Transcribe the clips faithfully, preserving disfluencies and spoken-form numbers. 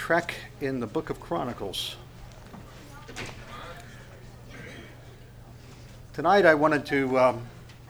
trek in the book of Chronicles. Tonight I wanted to um,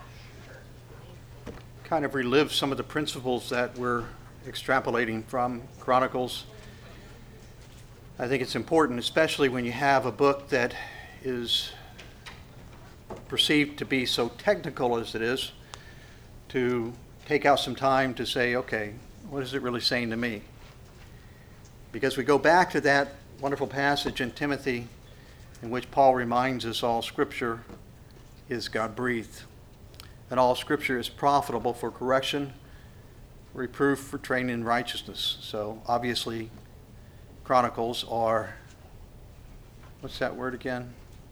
kind of relive some of the principles that we're extrapolating from Chronicles. I think it's important, especially when you have a book that is perceived to be so technical as it is, to take out some time to say, okay, what is it really saying to me? Because we go back to that wonderful passage in Timothy in which Paul reminds us all Scripture is God-breathed, and all Scripture is profitable for correction, reproof, for training in righteousness. So obviously, Chronicles are, what's that word again?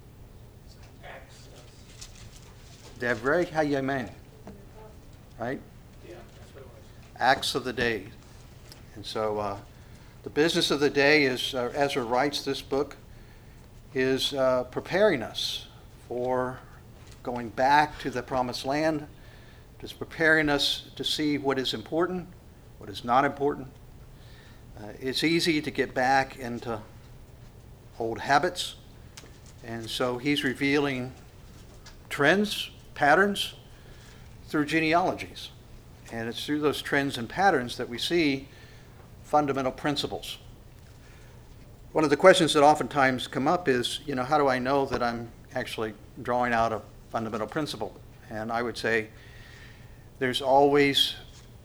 Devrei Hayamim, right? Yeah, that's what it was. Acts of the day. And so uh, the business of the day is, uh, Ezra writes this book, is uh, preparing us for going back to the promised land, just preparing us to see what is important, what is not important. Uh, it's easy to get back into old habits, and so he's revealing trends, patterns through genealogies. And it's through those trends and patterns that we see fundamental principles. One of the questions that oftentimes come up is, you know, how do I know that I'm actually drawing out a fundamental principle? And I would say there's always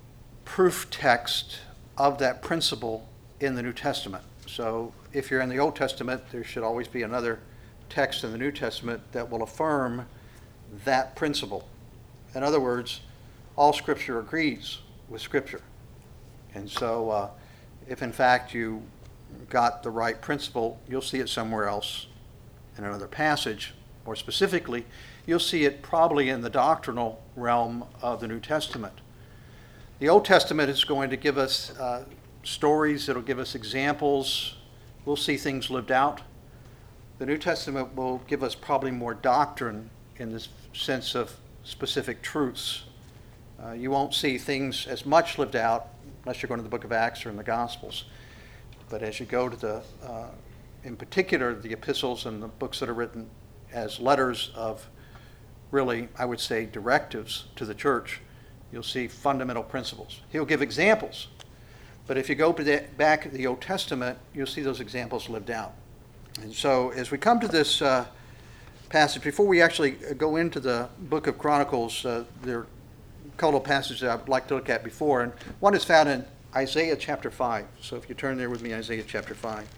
proof text of that principle in the New Testament. So if you're in the Old Testament, there should always be another text in the New Testament that will affirm that principle. In other words, all Scripture agrees with Scripture. And so uh, if in fact you got the right principle, you'll see it somewhere else in another passage. More specifically, you'll see it probably in the doctrinal realm of the New Testament. The Old Testament is going to give us uh, stories, it'll give us examples, we'll see things lived out. The New Testament will give us probably more doctrine in this sense of specific truths. Uh, you won't see things as much lived out unless you're going to the book of Acts or in the Gospels. But as you go to the, uh, in particular, the epistles and the books that are written as letters of really, I would say, directives to the church, you'll see fundamental principles. He'll give examples. But if you go to the, back to the Old Testament, you'll see those examples lived out. And so as we come to this uh, passage, before we actually go into the book of Chronicles, uh, there are a couple of passages that I'd like to look at before. And one is found in Isaiah chapter five. So if you turn there with me, Isaiah chapter five.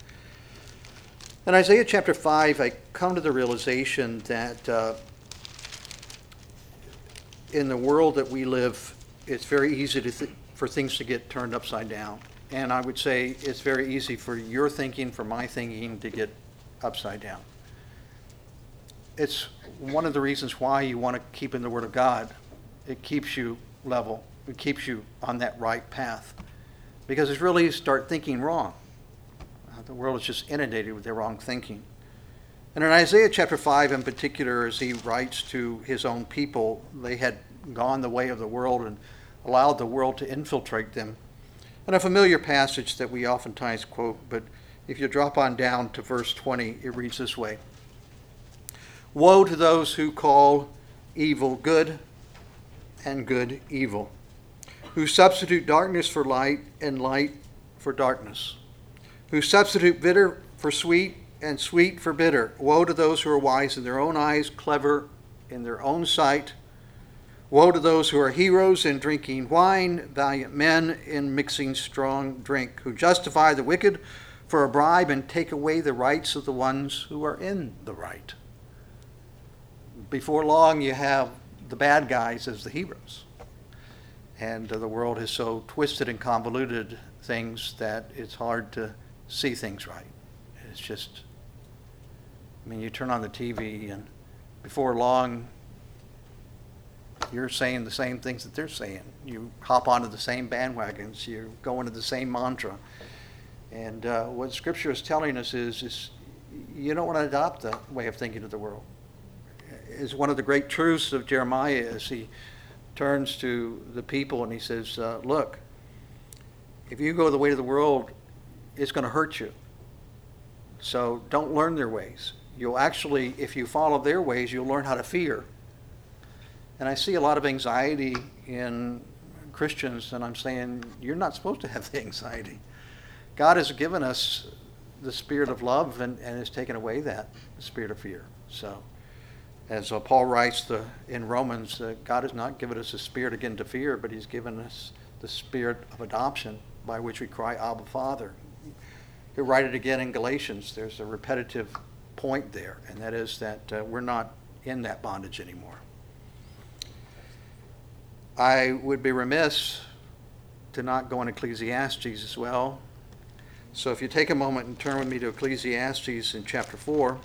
In Isaiah chapter five, I come to the realization that uh, in the world that we live, it's very easy to th- for things to get turned upside down. And I would say it's very easy for your thinking, for my thinking, to get upside down. It's one of the reasons why you want to keep in the Word of God. It keeps you level. It keeps you on that right path. Because it's really start thinking wrong. Uh, the world is just inundated with their wrong thinking. And in Isaiah chapter five in particular, as he writes to his own people, they had gone the way of the world and allowed the world to infiltrate them. And a familiar passage that we oftentimes quote, but if you drop on down to verse twenty, it reads this way. Woe to those who call evil good and good evil, who substitute darkness for light and light for darkness, who substitute bitter for sweet and sweet for bitter. Woe to those who are wise in their own eyes, clever in their own sight. Woe to those who are heroes in drinking wine, valiant men in mixing strong drink, who justify the wicked for a bribe and take away the rights of the ones who are in the right. Before long, you have the bad guys as the heroes. And uh, the world has so twisted and convoluted things that it's hard to see things right. It's just, I mean, you turn on the T V and before long, you're saying the same things that they're saying. You hop onto the same bandwagons. You go into the same mantra. And uh, what Scripture is telling us is, is you don't want to adopt the way of thinking of the world. Is one of the great truths of Jeremiah as he turns to the people and he says, uh, look, if you go the way of the world, it's going to hurt you. So don't learn their ways. You'll actually, if you follow their ways, you'll learn how to fear. And I see a lot of anxiety in Christians, and I'm saying, you're not supposed to have the anxiety. God has given us the spirit of love and, and has taken away that spirit of fear. So, as uh, Paul writes the, in Romans, uh, God has not given us a spirit again to fear, but he's given us the spirit of adoption by which we cry, Abba, Father. He'll write it again in Galatians. There's a repetitive point there, and that is that uh, we're not in that bondage anymore. I would be remiss to not go in Ecclesiastes as well. So if you take a moment and turn with me to Ecclesiastes in chapter four.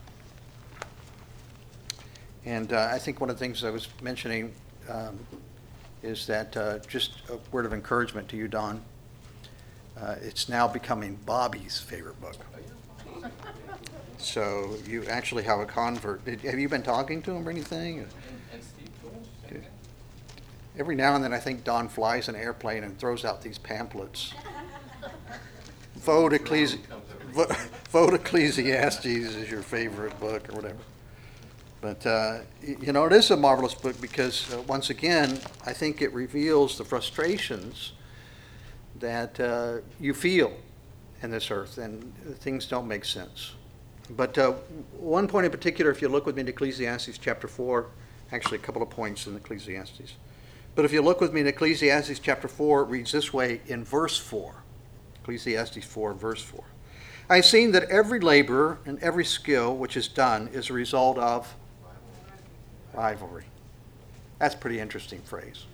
And uh, I think one of the things I was mentioning um, is that uh, just a word of encouragement to you, Don. Uh, it's now becoming Bobby's favorite book. So you actually have a convert. Did, have you been talking to him or anything? And, and Steve Tools, same thing. Every now and then I think Don flies an airplane and throws out these pamphlets. Vote, Ecclesi- vote, vote Ecclesiastes is your favorite book or whatever. But, uh, you know, it is a marvelous book because, uh, once again, I think it reveals the frustrations that uh, you feel in this earth, and things don't make sense. But uh, one point in particular, if you look with me in Ecclesiastes chapter four, actually a couple of points in Ecclesiastes. But if you look with me in Ecclesiastes chapter four, it reads this way in verse four. Ecclesiastes four, verse four. I have seen that every labor and every skill which is done is a result of rivalry. That's a pretty interesting phrase.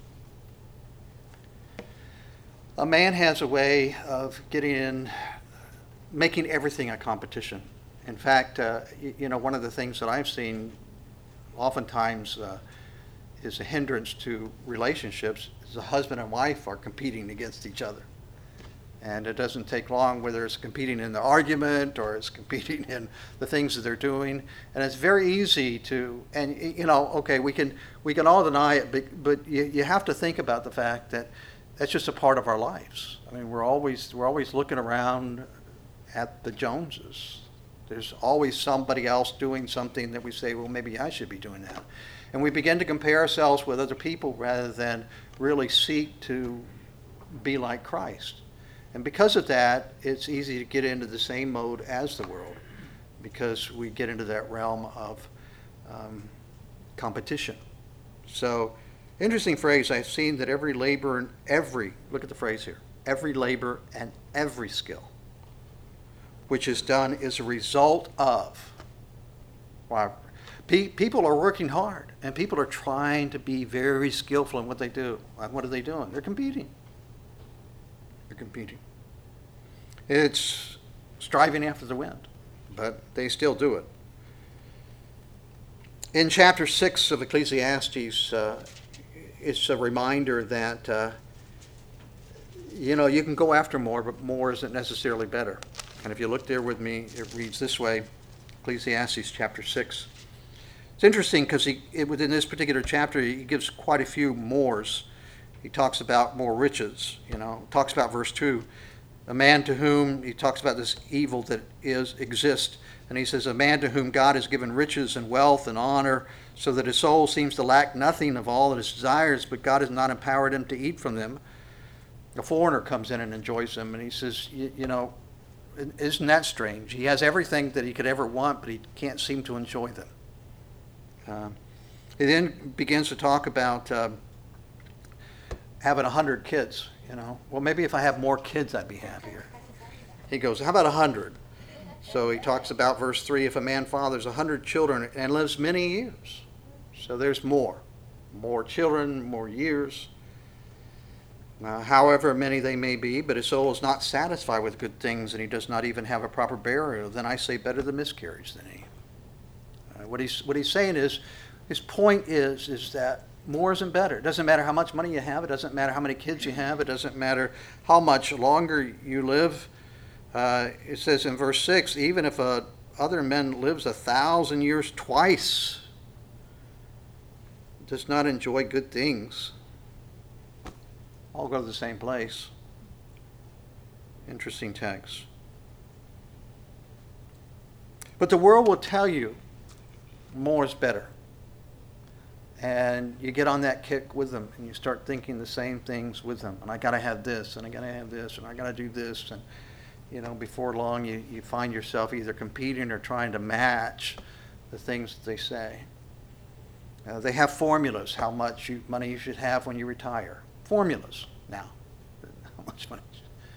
A man has a way of getting in, making everything a competition. In fact, uh, you, you know, one of the things that I've seen oftentimes uh, is a hindrance to relationships is a husband and wife are competing against each other. And it doesn't take long, whether it's competing in the argument or it's competing in the things that they're doing. And it's very easy to, and you know, okay, we can we can all deny it, but, but you, you have to think about the fact that that's just a part of our lives. I mean, we're always we're always looking around at the Joneses. There's always somebody else doing something that we say, well, maybe I should be doing that. And we begin to compare ourselves with other people rather than really seek to be like Christ. And because of that, it's easy to get into the same mode as the world because we get into that realm of um, competition. So, interesting phrase, I've seen that every labor and every, look at the phrase here, every labor and every skill which is done is a result of, wow, pe- people are working hard and people are trying to be very skillful in what they do. And what are they doing? They're competing. They're competing. It's striving after the wind, but they still do it. In chapter six of Ecclesiastes, uh, it's a reminder that, uh, you know, you can go after more, but more isn't necessarily better. And if you look there with me, it reads this way, Ecclesiastes chapter six. It's interesting because he, it, within this particular chapter, he gives quite a few mores. He talks about more riches, you know, talks about verse two. A man to whom, he talks about this evil that is exists. And he says, a man to whom God has given riches and wealth and honor, so that his soul seems to lack nothing of all that his desires, but God has not empowered him to eat from them. A foreigner comes in and enjoys them, and he says, you, you know, isn't that strange? He has everything that he could ever want, but he can't seem to enjoy them. Uh, he then begins to talk about uh, having a hundred kids, you know. Well, maybe if I have more kids, I'd be happier. He goes, how about a hundred? So he talks about verse three, if a man fathers a hundred children and lives many years. So there's more. More children, more years. Uh, however many they may be, but his soul is not satisfied with good things, and he does not even have a proper burial, then I say better the miscarriage than he. Uh, what he's what he's saying is, his point is, is that more isn't better. It doesn't matter how much money you have. It doesn't matter how many kids you have. It doesn't matter how much longer you live. Uh, it says in verse six, even if a other man lives a thousand years twice, does not enjoy good things, all go to the same place. Interesting text. But the world will tell you more is better. And you get on that kick with them, and you start thinking the same things with them. And I got to have this, and I got to have this, and I got to do this. And, you know, before long, you, you find yourself either competing or trying to match the things that they say. Uh, they have formulas, how much you, money you should have when you retire. Formulas now. How much money?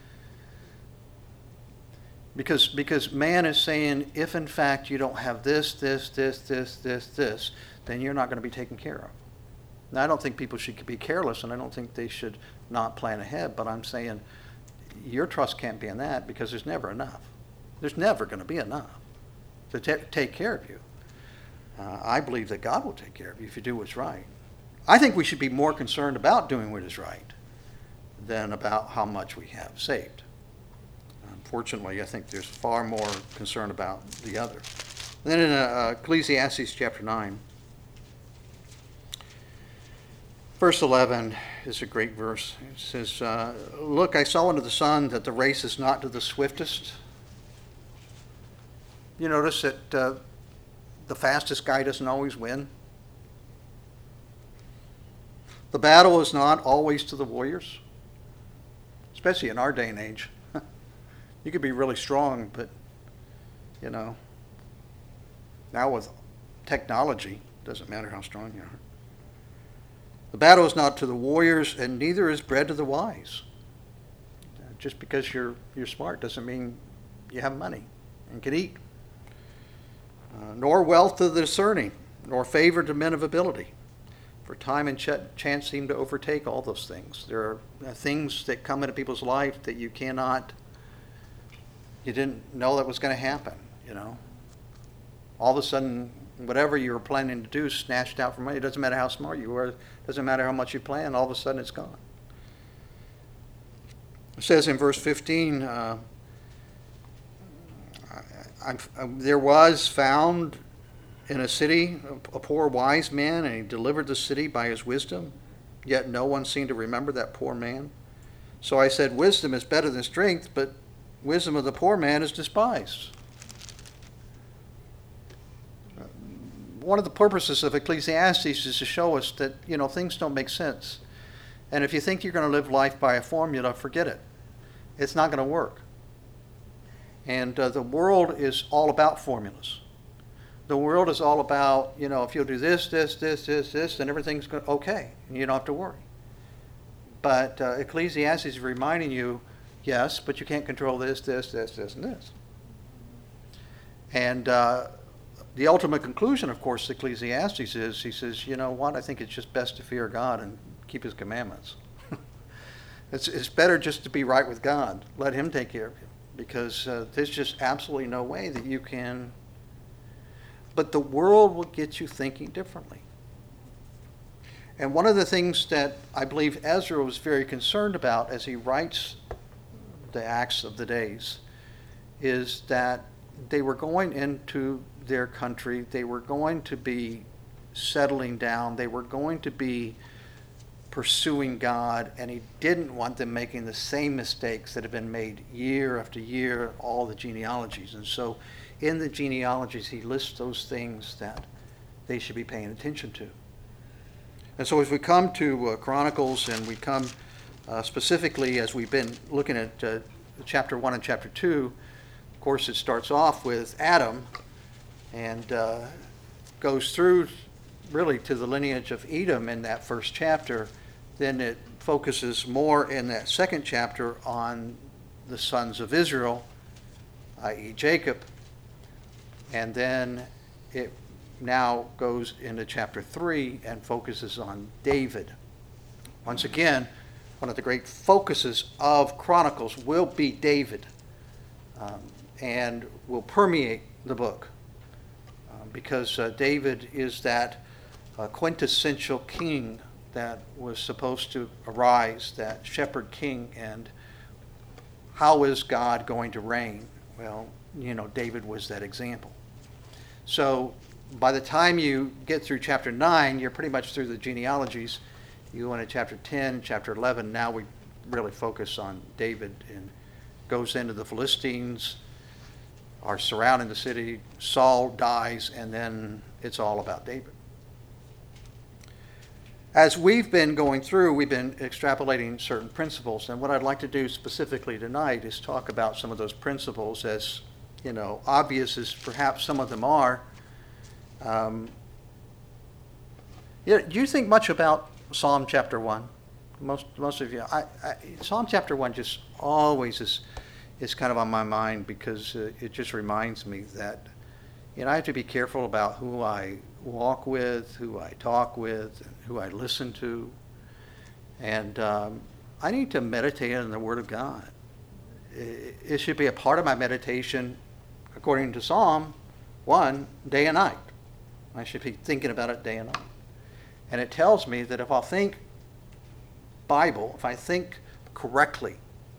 Because, because man is saying, if in fact you don't have this, this, this, this, this, this, then you're not going to be taken care of. Now, I don't think people should be careless, and I don't think they should not plan ahead, but I'm saying your trust can't be in that, because there's never enough. There's never going to be enough to t- take care of you. Uh, I believe that God will take care of you if you do what's right. I think we should be more concerned about doing what is right than about how much we have saved. Unfortunately, I think there's far more concern about the other. Then in uh, Ecclesiastes chapter nine, verse eleven is a great verse. It says, uh, look, I saw under the sun that the race is not to the swiftest. You notice that uh, the fastest guy doesn't always win. The battle is not always to the warriors, especially in our day and age. You could be really strong, but, you know, now with technology, it doesn't matter how strong you are. The battle is not to the warriors, and neither is bread to the wise. Just because you're you're smart doesn't mean you have money and can eat. Uh, nor wealth to the discerning, nor favor to men of ability. For time and ch- chance seem to overtake all those things. There are uh, things that come into people's life that you cannot, you didn't know that was going to happen, you know. All of a sudden, whatever you were planning to do snatched out from you. It doesn't matter how smart you were. It doesn't matter how much you plan. All of a sudden, it's gone. It says in verse fifteen, uh, I, I, there was found in a city a, a poor wise man, and he delivered the city by his wisdom. Yet no one seemed to remember that poor man. So I said, wisdom is better than strength, but wisdom of the poor man is despised. One of the purposes of Ecclesiastes is to show us that, you know, things don't make sense. And if you think you're going to live life by a formula, forget it. It's not going to work. And uh, the world is all about formulas. The world is all about, you know, if you'll do this, this, this, this, this, then everything's go- okay, and you don't have to worry. But uh, Ecclesiastes is reminding you, yes, but you can't control this, this, this, this, and this. And uh, the ultimate conclusion, of course, Ecclesiastes is, he says, you know what, I think it's just best to fear God and keep his commandments. it's, it's better just to be right with God. Let him take care of you. Because uh, there's just absolutely no way that you can. But the world will get you thinking differently. And one of the things that I believe Ezra was very concerned about as he writes the Acts of the Days is that they were going into their country, they were going to be settling down, they were going to be pursuing God, and he didn't want them making the same mistakes that have been made year after year, all the genealogies. And so in the genealogies, he lists those things that they should be paying attention to. And so as we come to uh, Chronicles, and we come uh, specifically as we've been looking at uh, chapter one and chapter two, of course it starts off with Adam and uh, goes through really to the lineage of Edom in that first chapter. Then it focuses more in that second chapter on the sons of Israel, that is. Jacob. And then it now goes into chapter three and focuses on David. Once again, one of the great focuses of Chronicles will be David, um, and will permeate the book. Um, because uh, David is that uh, quintessential king that was supposed to arise, that shepherd king. And how is God going to reign? Well, you know, David was that example. So by the time you get through chapter nine, you're pretty much through the genealogies. You go into chapter ten, chapter eleven. Now we really focus on David and goes into the Philistines, are surrounding the city. Saul dies, and then it's all about David. As we've been going through, we've been extrapolating certain principles, and what I'd like to do specifically tonight is talk about some of those principles, as, you know, obvious as perhaps some of them are. Um, yeah, do you think much about Psalm chapter one? Most most of you, I, I, Psalm chapter one just always is is kind of on my mind, because uh, it just reminds me that, you know, I have to be careful about who I walk with, who I talk with, and who I listen to, and um, I need to meditate on the Word of God. It, it should be a part of my meditation, according to Psalm one, day and night. I should be thinking about it day and night. And it tells me that if I'll think Bible, if I think correctly,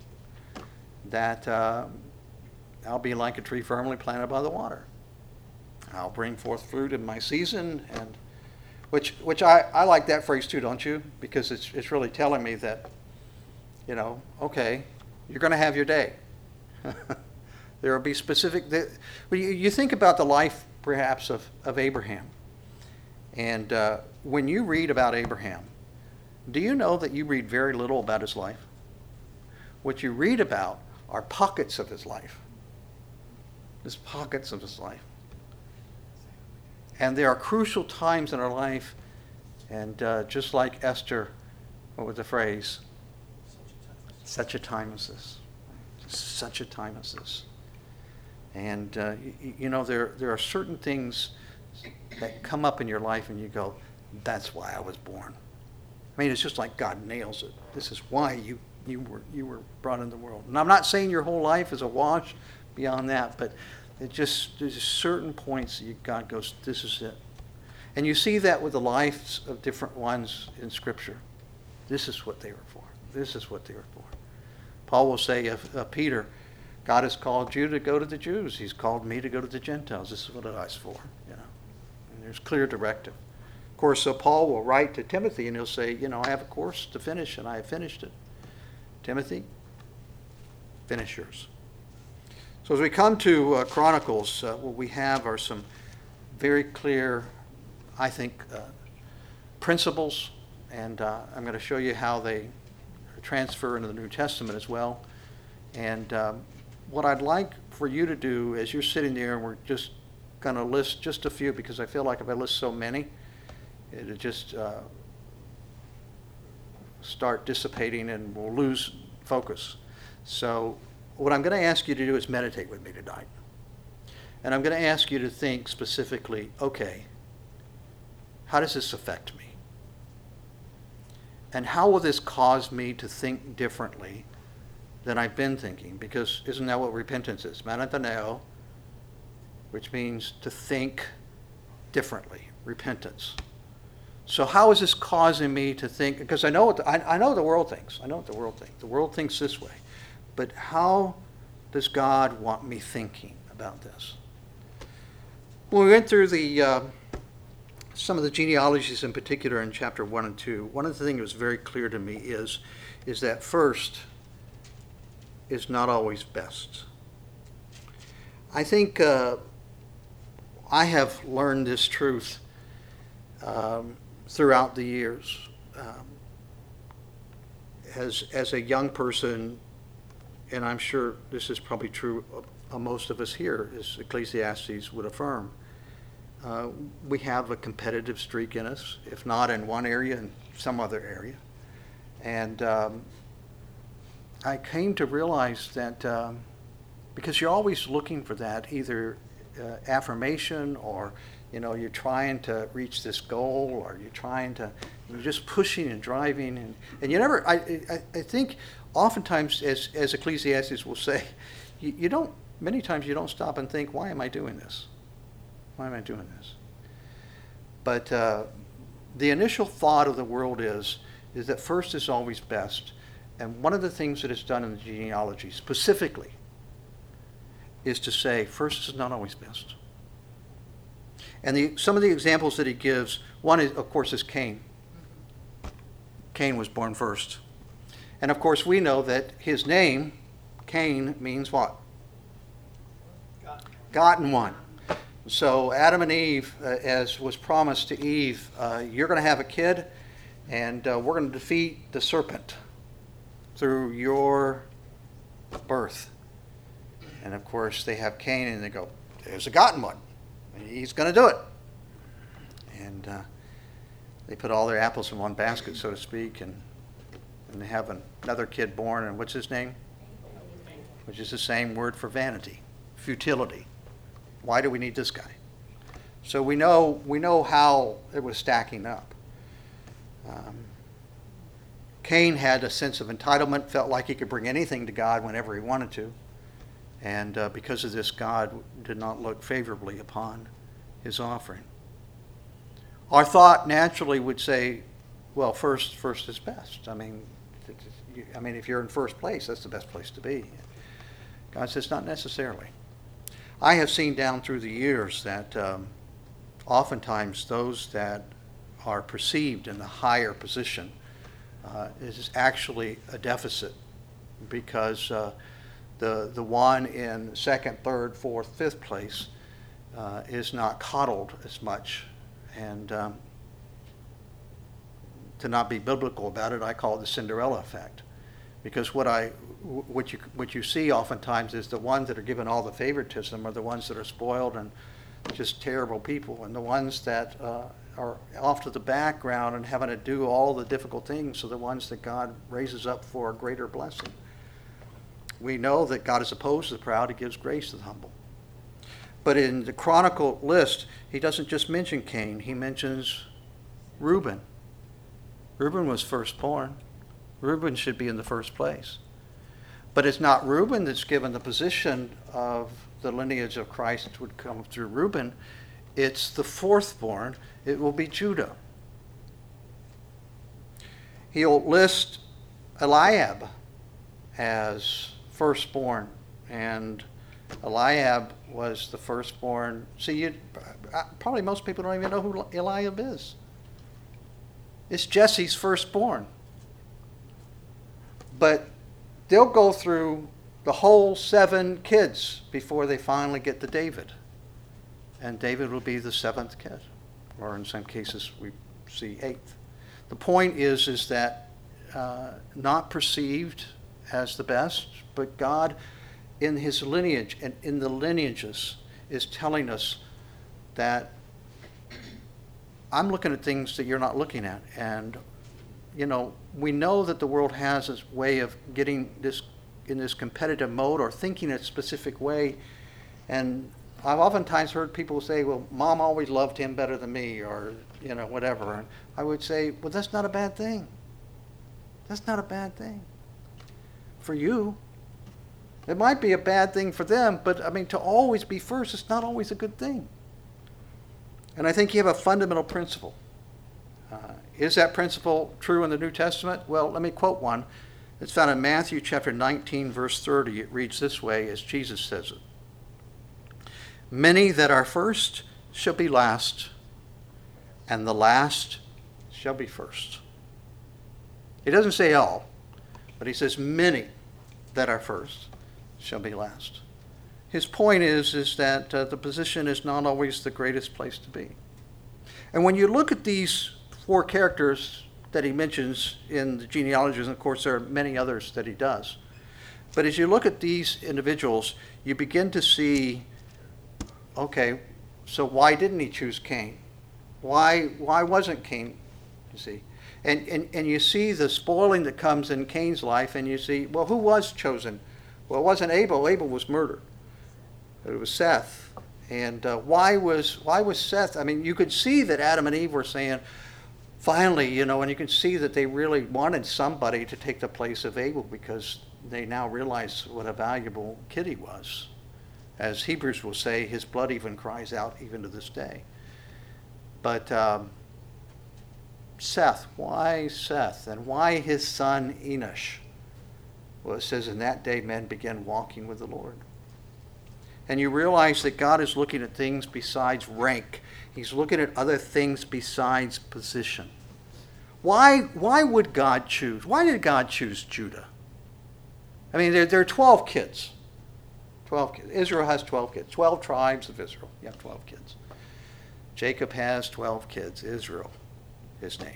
that uh, I'll be like a tree firmly planted by the water. I'll bring forth fruit in my season, and which which I, I like that phrase too, don't you? Because it's it's really telling me that, you know, okay, you're going to have your day. There will be specific. Well, you, you think about the life perhaps of, of Abraham, and uh, when you read about Abraham, do you know that you read very little about his life? What you read about are pockets of his life. Just pockets of his life. And there are crucial times in our life, and uh, just like Esther, what was the phrase? Such a time as this. Such a time as this. And uh, you, you know, there there are certain things that come up in your life, and you go, "That's why I was born." I mean, it's just like God nails it. This is why you you were you were brought into the world. And I'm not saying your whole life is a wash beyond that, but it just there's certain points that you, God goes, "This is it." And you see that with the lives of different ones in Scripture. This is what they were for. This is what they were for. Paul will say of, of Peter, God has called you to go to the Jews. He's called me to go to the Gentiles. This is what I was for. You know, and there's clear directive. Of course, so Paul will write to Timothy, and he'll say, you know, I have a course to finish, and I have finished it. Timothy, finish yours. So as we come to uh, Chronicles, uh, what we have are some very clear, I think, uh, principles, and uh, I'm going to show you how they transfer into the New Testament as well. And um, what I'd like for you to do as you're sitting there, and we're just going to list just a few, because I feel like if I list so many, it'll just uh, start dissipating and we'll lose focus. So what I'm going to ask you to do is meditate with me tonight. And I'm going to ask you to think specifically, okay, how does this affect me? And how will this cause me to think differently than I've been thinking? Because isn't that what repentance is? Metanoeo, which means to think differently, repentance. So how is this causing me to think? Because I know what the, I, I know the world thinks. I know what the world thinks. The world thinks this way. But how does God want me thinking about this? When we went through the uh, some of the genealogies in particular in chapter one and two, one of the things that was very clear to me is, is that first is not always best. I think uh, I have learned this truth um, throughout the years. Um, as, as a young person, and I'm sure this is probably true of, of most of us here, as Ecclesiastes would affirm, uh, we have a competitive streak in us, if not in one area, in some other area. And um, I came to realize that um, because you're always looking for that, either uh, affirmation, or you know, you're trying to reach this goal, or you're trying to, you're just pushing and driving, and, and you never, I, I, I think oftentimes, as, as Ecclesiastes will say, you, you don't, many times you don't stop and think, why am I doing this? Why am I doing this? But uh, the initial thought of the world is, is that first is always best. And one of the things that is done in the genealogy specifically is to say first is not always best. And the, some of the examples that he gives, one is, of course, is Cain. Cain was born first. And of course we know that his name, Cain means what? Gotten one. So Adam and Eve, uh, as was promised to Eve, uh, you're going to have a kid, and uh, we're going to defeat the serpent through your birth. And of course, they have Cain, and they go, there's a gotten one. He's going to do it. And uh, they put all their apples in one basket, so to speak, and, and they have another kid born, and what's his name? Which is the same word for vanity, futility. Why do we need this guy? So we know we know how it was stacking up. Um, Cain had a sense of entitlement, felt like he could bring anything to God whenever he wanted to. And uh, because of this, God did not look favorably upon his offering. Our thought naturally would say, well, first first is best. I mean, I mean, if you're in first place, that's the best place to be. God says, not necessarily. I have seen down through the years that um, oftentimes those that are perceived in the higher position uh, is actually a deficit, because uh, the the one in second, third, fourth, fifth place uh, is not coddled as much. And um, to not be biblical about it, I call it the Cinderella effect. Because what I, what you, what you see oftentimes is the ones that are given all the favoritism are the ones that are spoiled and just terrible people, and the ones that uh, are off to the background and having to do all the difficult things are the ones that God raises up for a greater blessing. We know that God is opposed to the proud; He gives grace to the humble. But in the chronicle list, He doesn't just mention Cain; He mentions Reuben. Reuben was firstborn. Reuben should be in the first place. But it's not Reuben that's given the position of the lineage of Christ that would come through Reuben. It's the fourthborn. It will be Judah. He'll list Eliab as firstborn, and Eliab was the firstborn. See, you, probably most people don't even know who Eliab is. It's Jesse's firstborn. But they'll go through the whole seven kids before they finally get to David. And David will be the seventh kid. Or in some cases, we see eighth. The point is, is that uh, not perceived as the best, but God in His lineage and in the lineages is telling us that I'm looking at things that you're not looking at. And you know, we know that the world has this way of getting this in this competitive mode or thinking a specific way. And I've oftentimes heard people say, well, Mom always loved him better than me, or, you know, whatever. And I would say, well, that's not a bad thing. That's not a bad thing for you. It might be a bad thing for them, but I mean, to always be first is not always a good thing. And I think you have a fundamental principle. Uh, is that principle true in the New Testament? Well, let me quote one. It's found in Matthew chapter nineteen, verse thirty. It reads this way, as Jesus says it. Many that are first shall be last, and the last shall be first. He doesn't say all, but he says many that are first shall be last. His point is, is that uh, the position is not always the greatest place to be. And when you look at these four characters that he mentions in the genealogies, and of course there are many others that he does, but as you look at these individuals, you begin to see, okay, so why didn't he choose Cain? Why why wasn't Cain, you see? And, and, and you see the spoiling that comes in Cain's life, and you see, well, who was chosen? Well, it wasn't Abel. Abel was murdered. It was Seth. And uh, why was why was Seth? I mean, you could see that Adam and Eve were saying, finally, you know, and you can see that they really wanted somebody to take the place of Abel, because they now realize what a valuable kid he was. As Hebrews will say, his blood even cries out even to this day. But um, Seth, why Seth? And why his son Enosh? Well, it says, in that day men began walking with the Lord. And you realize that God is looking at things besides rank. He's looking at other things besides position. Why, why would God choose? Why did God choose Judah? I mean, there, there are twelve kids. twelve kids. Israel has twelve kids. twelve tribes of Israel. You have twelve kids. Jacob has twelve kids. Israel, his name.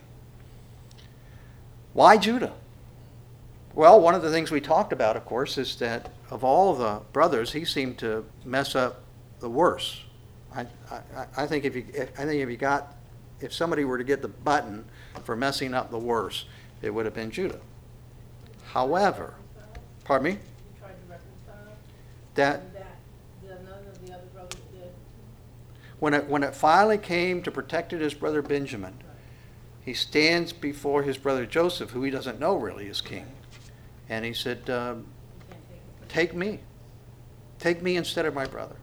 Why Judah? Well, one of the things we talked about, of course, is that of all the brothers, he seemed to mess up the worst. I, I, I think if you, I think if you got, if somebody were to get the button for messing up the worst, it would have been Judah. However, pardon me? You tried to reconcile? That And that, the, none of the other brothers did? when it when it finally came to protecting his brother Benjamin, he stands before his brother Joseph, who he doesn't know really is king, and he said, um, You can't take it. "Take me, take me instead of my brother."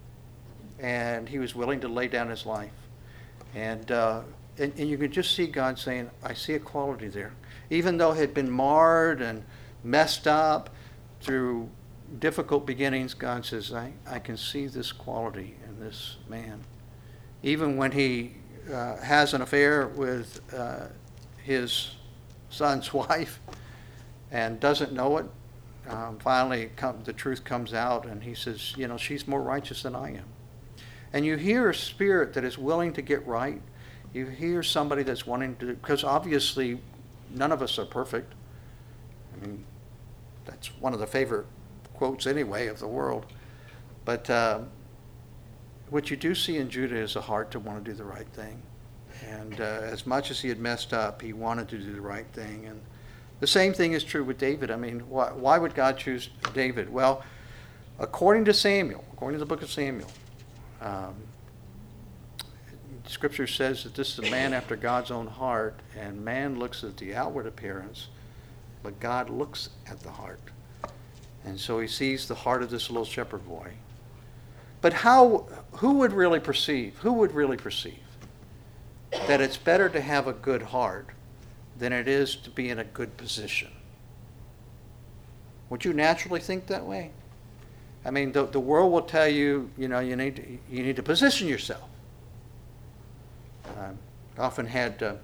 And he was willing to lay down his life, and uh, and, and you could just see God saying, "I see a quality there," even though it had been marred and messed up through difficult beginnings. God says, I, I can see this quality in this man. Even when he uh, has an affair with uh, his son's wife and doesn't know it, um, finally come, the truth comes out, and he says, you know, she's more righteous than I am. And you hear a spirit that is willing to get right. You hear somebody that's wanting to, because obviously none of us are perfect. I mean, that's one of the favorite quotes anyway of the world. But uh, what you do see in Judah is a heart to want to do the right thing. And uh, as much as he had messed up, he wanted to do the right thing. And the same thing is true with David. I mean, why, why would God choose David? Well, according to Samuel, according to the book of Samuel, um, Scripture says that this is a man after God's own heart, and man looks at the outward appearance, but God looks at the heart. And so he sees the heart of this little shepherd boy. But how, who would really perceive, who would really perceive that it's better to have a good heart than it is to be in a good position? Would you naturally think that way? I mean, the, the world will tell you, you know, you need to, you need to position yourself. I often had uh,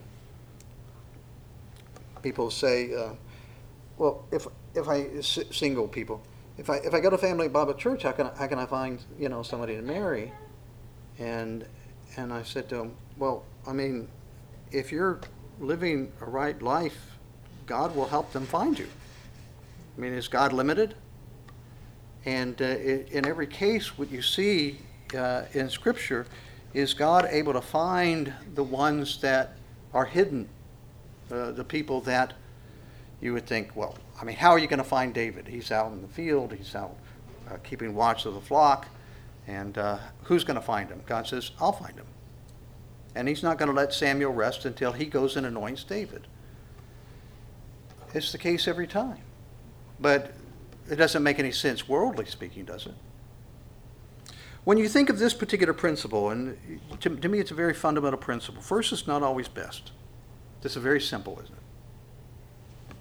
people say, uh, well, if if I s- single people, if I if I go to Family Bible Church, how can I, how can I find, you know, somebody to marry? And and I said to them, well, I mean, if you're living a right life, God will help them find you. I mean, is God limited? And uh, i- in every case, what you see uh, in Scripture is God able to find the ones that are hidden, uh, the people that you would think, well, I mean, how are you going to find David? He's out in the field, he's out uh, keeping watch of the flock, and uh, who's going to find him? God says, I'll find him. And he's not going to let Samuel rest until he goes and anoints David. It's the case every time. But it doesn't make any sense, worldly speaking, does it? When you think of this particular principle, and to, to me it's a very fundamental principle, first, it's not always best. This is very simple, isn't it?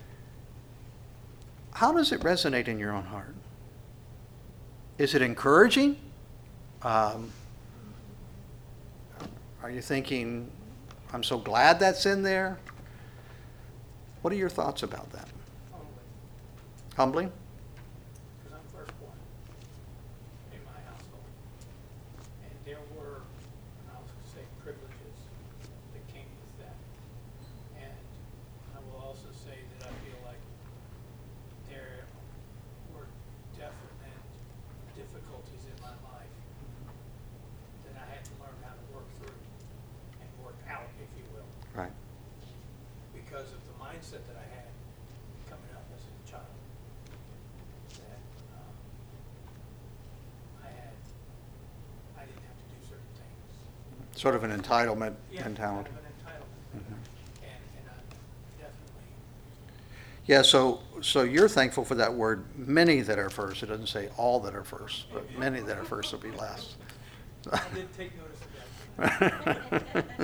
How does it resonate in your own heart? Is it encouraging? Um, are you thinking, I'm so glad that's in there? What are your thoughts about that? Humbling, Humbling? because I'm firstborn in my household. And there were, I was going to say, privileges that came with that. And I will also say that I feel like there were definite difficulties in my life that I had to learn how to work through and work out, if you will, Right. because of the mindset that I had coming up as a child. That um, I had, I didn't have to do certain things. Sort of an entitlement Yeah, mentality. kind of an entitlement. Mhm. And, and I definitely, Yeah, so so you're thankful for that word, many that are first. It doesn't say all that are first, but many that are first will be last. I did take notice of that.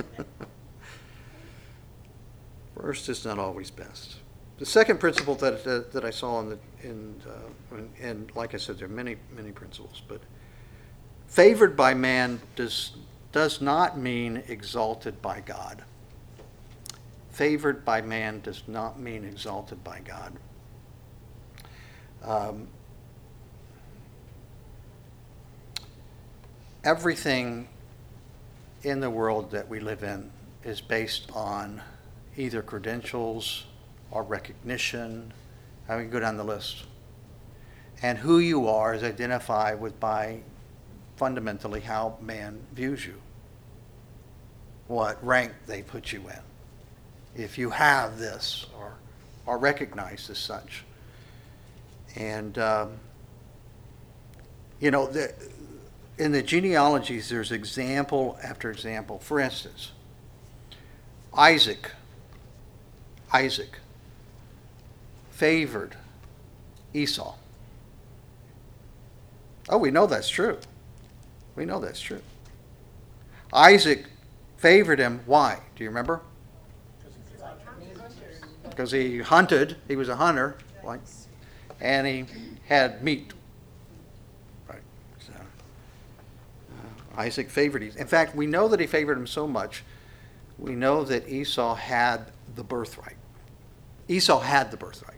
First is not always best. The second principle that that, that I saw in the in uh, and, and like I said, there are many many principles, but favored by man does does not mean exalted by God. Favored by man does not mean exalted by God. Um, everything in the world that we live in is based on either credentials or recognition. I can go down the list. And who you are is identified with by fundamentally how man views you, what rank they put you in, if you have this or are recognized as such. And, um, you know, the, in the genealogies, there's example after example. For instance, Isaac, Isaac favored Esau. Oh, we know that's true. We know that's true. Isaac favored him. Why? Do you remember? Because he hunted. He was a hunter, like, and he had meat. Right. So, uh, Isaac favored Esau. In fact, we know that he favored him so much. We know that Esau had the birthright. Esau had the birthright.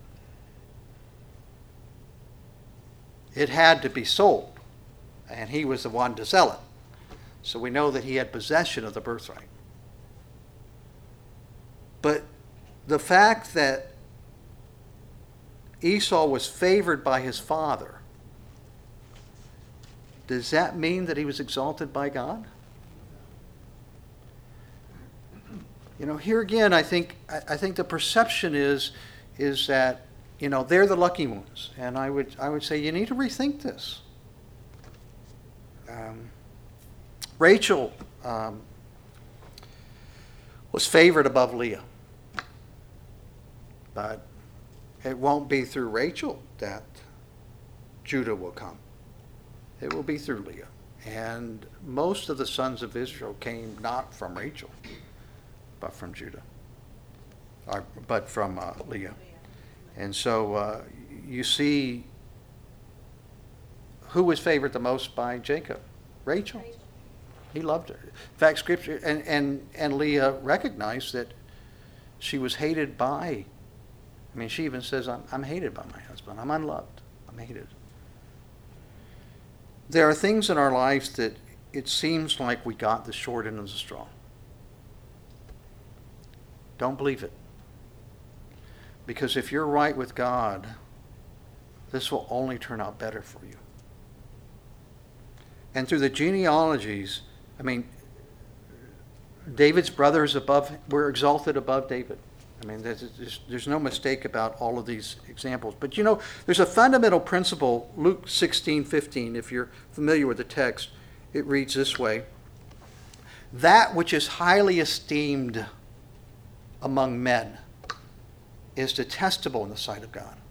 It had to be sold, and he was the one to sell it. So we know that he had possession of the birthright. But the fact that Esau was favored by his father, does that mean that he was exalted by God? You know, here again, I think I think the perception is is that, you know, they're the lucky ones, and I would I would say you need to rethink this. Um, Rachel um, was favored above Leah, but it won't be through Rachel that Judah will come. It will be through Leah, and most of the sons of Israel came not from Rachel, but from Judah, or, but from uh, Leah. And so uh, you see who was favored the most by Jacob? Rachel. He loved her. In fact, Scripture, and, and, and Leah recognized that she was hated by, I mean, she even says, I'm, I'm hated by my husband. I'm unloved. I'm hated. There are things in our lives that it seems like we got the short end of the straw. Don't believe it. Because if you're right with God, this will only turn out better for you. And through the genealogies, I mean, David's brothers above were exalted above David. I mean, there's, there's, there's no mistake about all of these examples. But you know, there's a fundamental principle, Luke sixteen fifteen, if you're familiar with the text, it reads this way: that which is highly esteemed among men is detestable in the sight of God.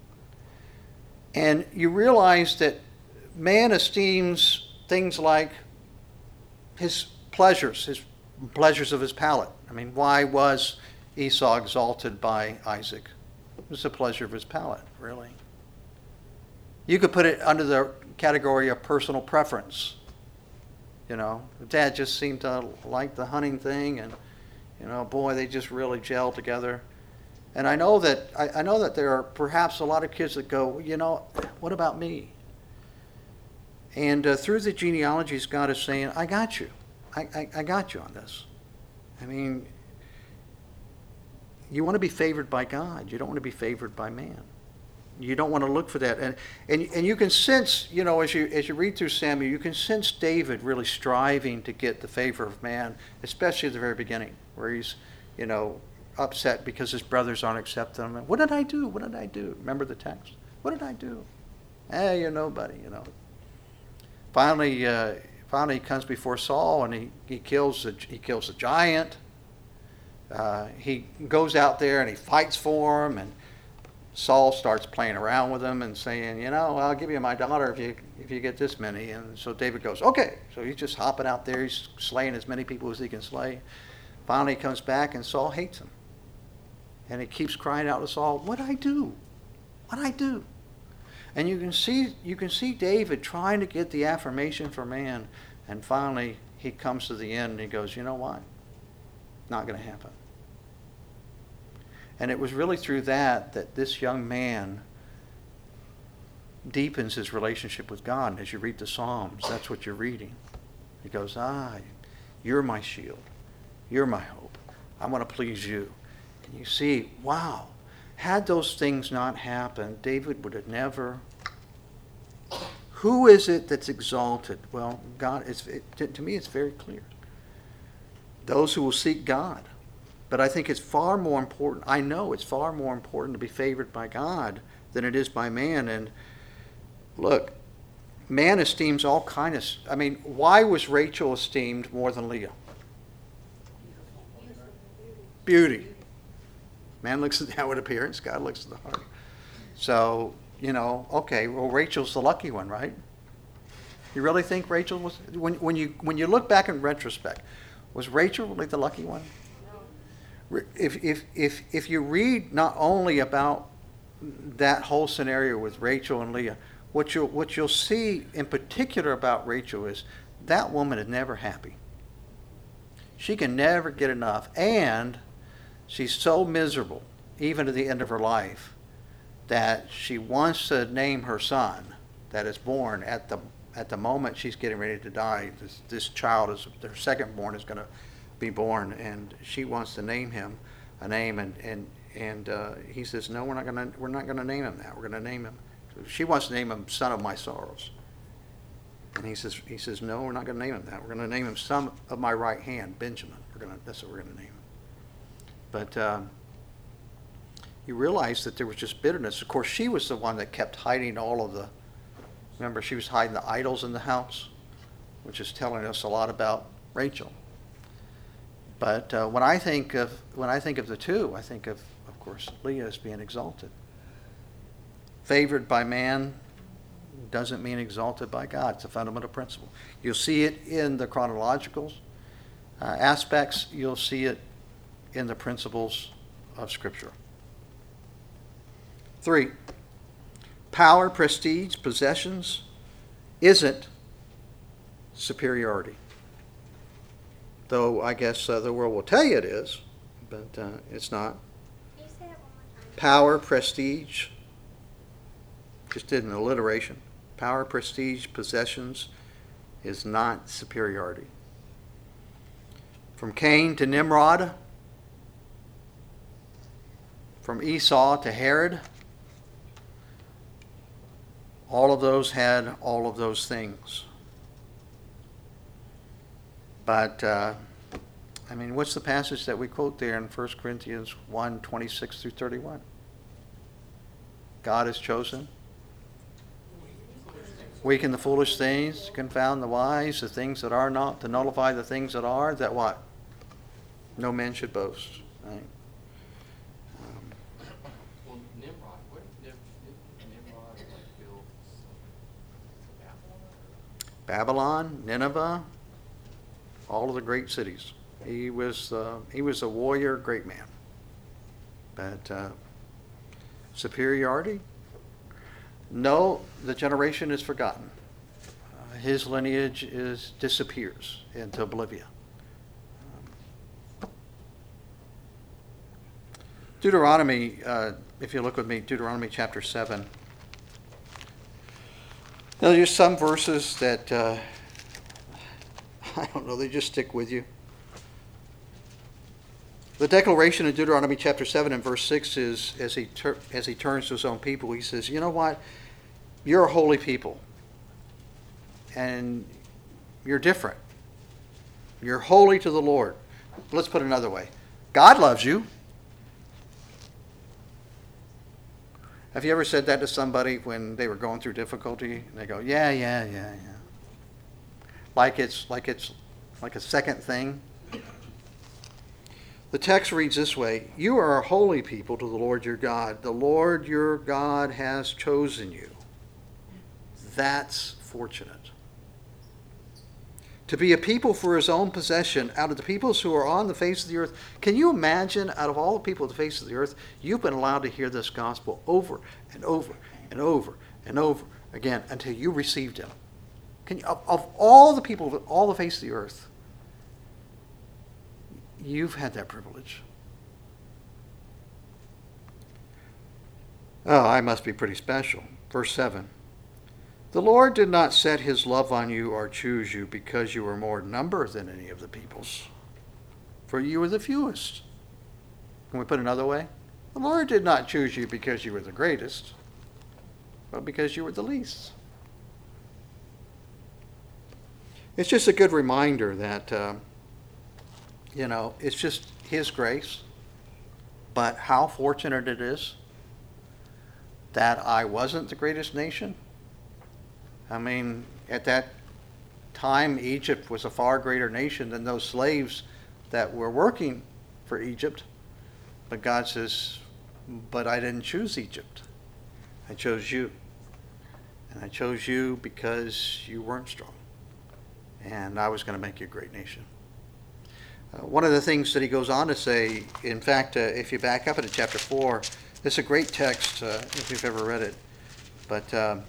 And you realize that man esteems things like his pleasures, his pleasures of his palate. I mean, why was Esau exalted by Isaac? It was the pleasure of his palate, really. You could put it under the category of personal preference. You know, Dad just seemed to like the hunting thing, and, you know, boy, they just really gel together. And I know that I, I know that there are perhaps a lot of kids that go, you know, what about me? And uh, through the genealogies, God is saying, I got you. I, I, I got you on this. I mean, you want to be favored by God. You don't want to be favored by man. You don't want to look for that. And and and you can sense, you know, as you as you read through Samuel, you can sense David really striving to get the favor of man, especially at the very beginning, where he's, you know, upset because his brothers aren't accepting him. What did I do? What did I do? Remember the text? What did I do? Eh, you're nobody, you know. Finally, uh, finally he comes before Saul, and he, he kills the he kills the giant. Uh, he goes out there and he fights for him, and Saul starts playing around with him and saying, you know, I'll give you my daughter if you if you get this many. And so David goes, okay. So he's just hopping out there. He's slaying as many people as he can slay. Finally, he comes back, and Saul hates him. And he keeps crying out to Saul, what'd I do? What'd I do? And you can see you can see David trying to get the affirmation from man. And finally, he comes to the end, and he goes, you know what? Not going to happen. And it was really through that that this young man deepens his relationship with God. And as you read the Psalms, that's what you're reading. He goes, ah, you're my shield. You're my hope. I want to please you. And you see, wow, had those things not happened, David would have never... Who is it that's exalted? Well, God, it's, it, to, to me it's very clear. Those who will seek God. But I think it's far more important, I know it's far more important to be favored by God than it is by man. And look, man esteems all kind of... I mean, why was Rachel esteemed more than Leah? Beauty. Man looks at the outward appearance, God looks at the heart. So, you know, okay, well, Rachel's the lucky one, right? You really think Rachel was... When, when, you, when you look back in retrospect, was Rachel really the lucky one? If, if, if, if you read not only about that whole scenario with Rachel and Leah, what you'll, what you'll see in particular about Rachel is that woman is never happy. She can never get enough, and she's so miserable, even to the end of her life, that she wants to name her son that is born at the at the moment she's getting ready to die. This, this child is their second born is going to be born, and she wants to name him a name, and and and uh, he says, no, we're not going to we're not going to name him that. We're going to name him. She wants to name him Son of My Sorrows, and he says he says no, we're not going to name him that. We're going to name him Son of My Right Hand, Benjamin. We're going to that's what we're going to name him. But um, you realize that there was just bitterness. Of course, she was the one that kept hiding all of the. Remember, she was hiding the idols in the house, which is telling us a lot about Rachel. But uh, when I think of when I think of the two, I think of, of course, Leah as being exalted. Favored by man doesn't mean exalted by God. It's a fundamental principle. You'll see it in the chronological uh, aspects. You'll see it in the principles of Scripture. Three, power, prestige, possessions isn't superiority. Though I guess uh, the world will tell you it is, but uh, it's not. Can you say that one more time? Power, prestige, just did an alliteration. Power, prestige, possessions is not superiority. From Cain to Nimrod, from Esau to Herod, all of those had all of those things. But, uh, I mean, what's the passage that we quote there in First Corinthians one, twenty-six through thirty-one? God has chosen weak and the foolish things, to confound the wise, the things that are not, to nullify the things that are, that what? No man should boast. Right? Um, Well, Nimrod, what did Nim- Nim- Nimrod like build Babylon? Babylon, Nineveh, all of the great cities. He was uh, he was a warrior, great man. But uh, superiority? No, the generation is forgotten. Uh, his lineage is disappears into oblivion. Um, Deuteronomy, uh, if you look with me, Deuteronomy chapter seven. Now, there's some verses that, uh, I don't know, they just stick with you. The declaration in Deuteronomy chapter seven and verse six is, as he, tur- as he turns to his own people, he says, you know what? You're a holy people. And you're different. You're holy to the Lord. Let's put it another way. God loves you. Have you ever said that to somebody when they were going through difficulty? And they go, yeah, yeah, yeah, yeah. Like it's like it's like a second thing. The text reads this way: you are a holy people to the Lord your God. The Lord your God has chosen you. That's fortunate. To be a people for his own possession out of the peoples who are on the face of the earth. Can you imagine, out of all the people on the face of the earth, you've been allowed to hear this gospel over and over and over and over again until you received him? Can you, of, of all the people of all the face of the earth, you've had that privilege. Oh, I must be pretty special. Verse seven. The Lord did not set his love on you or choose you because you were more in number than any of the peoples, for you were the fewest. Can we put it another way? The Lord did not choose you because you were the greatest, but because you were the least. It's just a good reminder that, uh, you know, it's just his grace. But how fortunate it is that I wasn't the greatest nation. I mean, at that time, Egypt was a far greater nation than those slaves that were working for Egypt. But God says, but I didn't choose Egypt. I chose you. And I chose you because you weren't strong. And I was going to make you a great nation. Uh, one of the things that he goes on to say, in fact, uh, if you back up into chapter four, it's a great text uh, if you've ever read it. But um,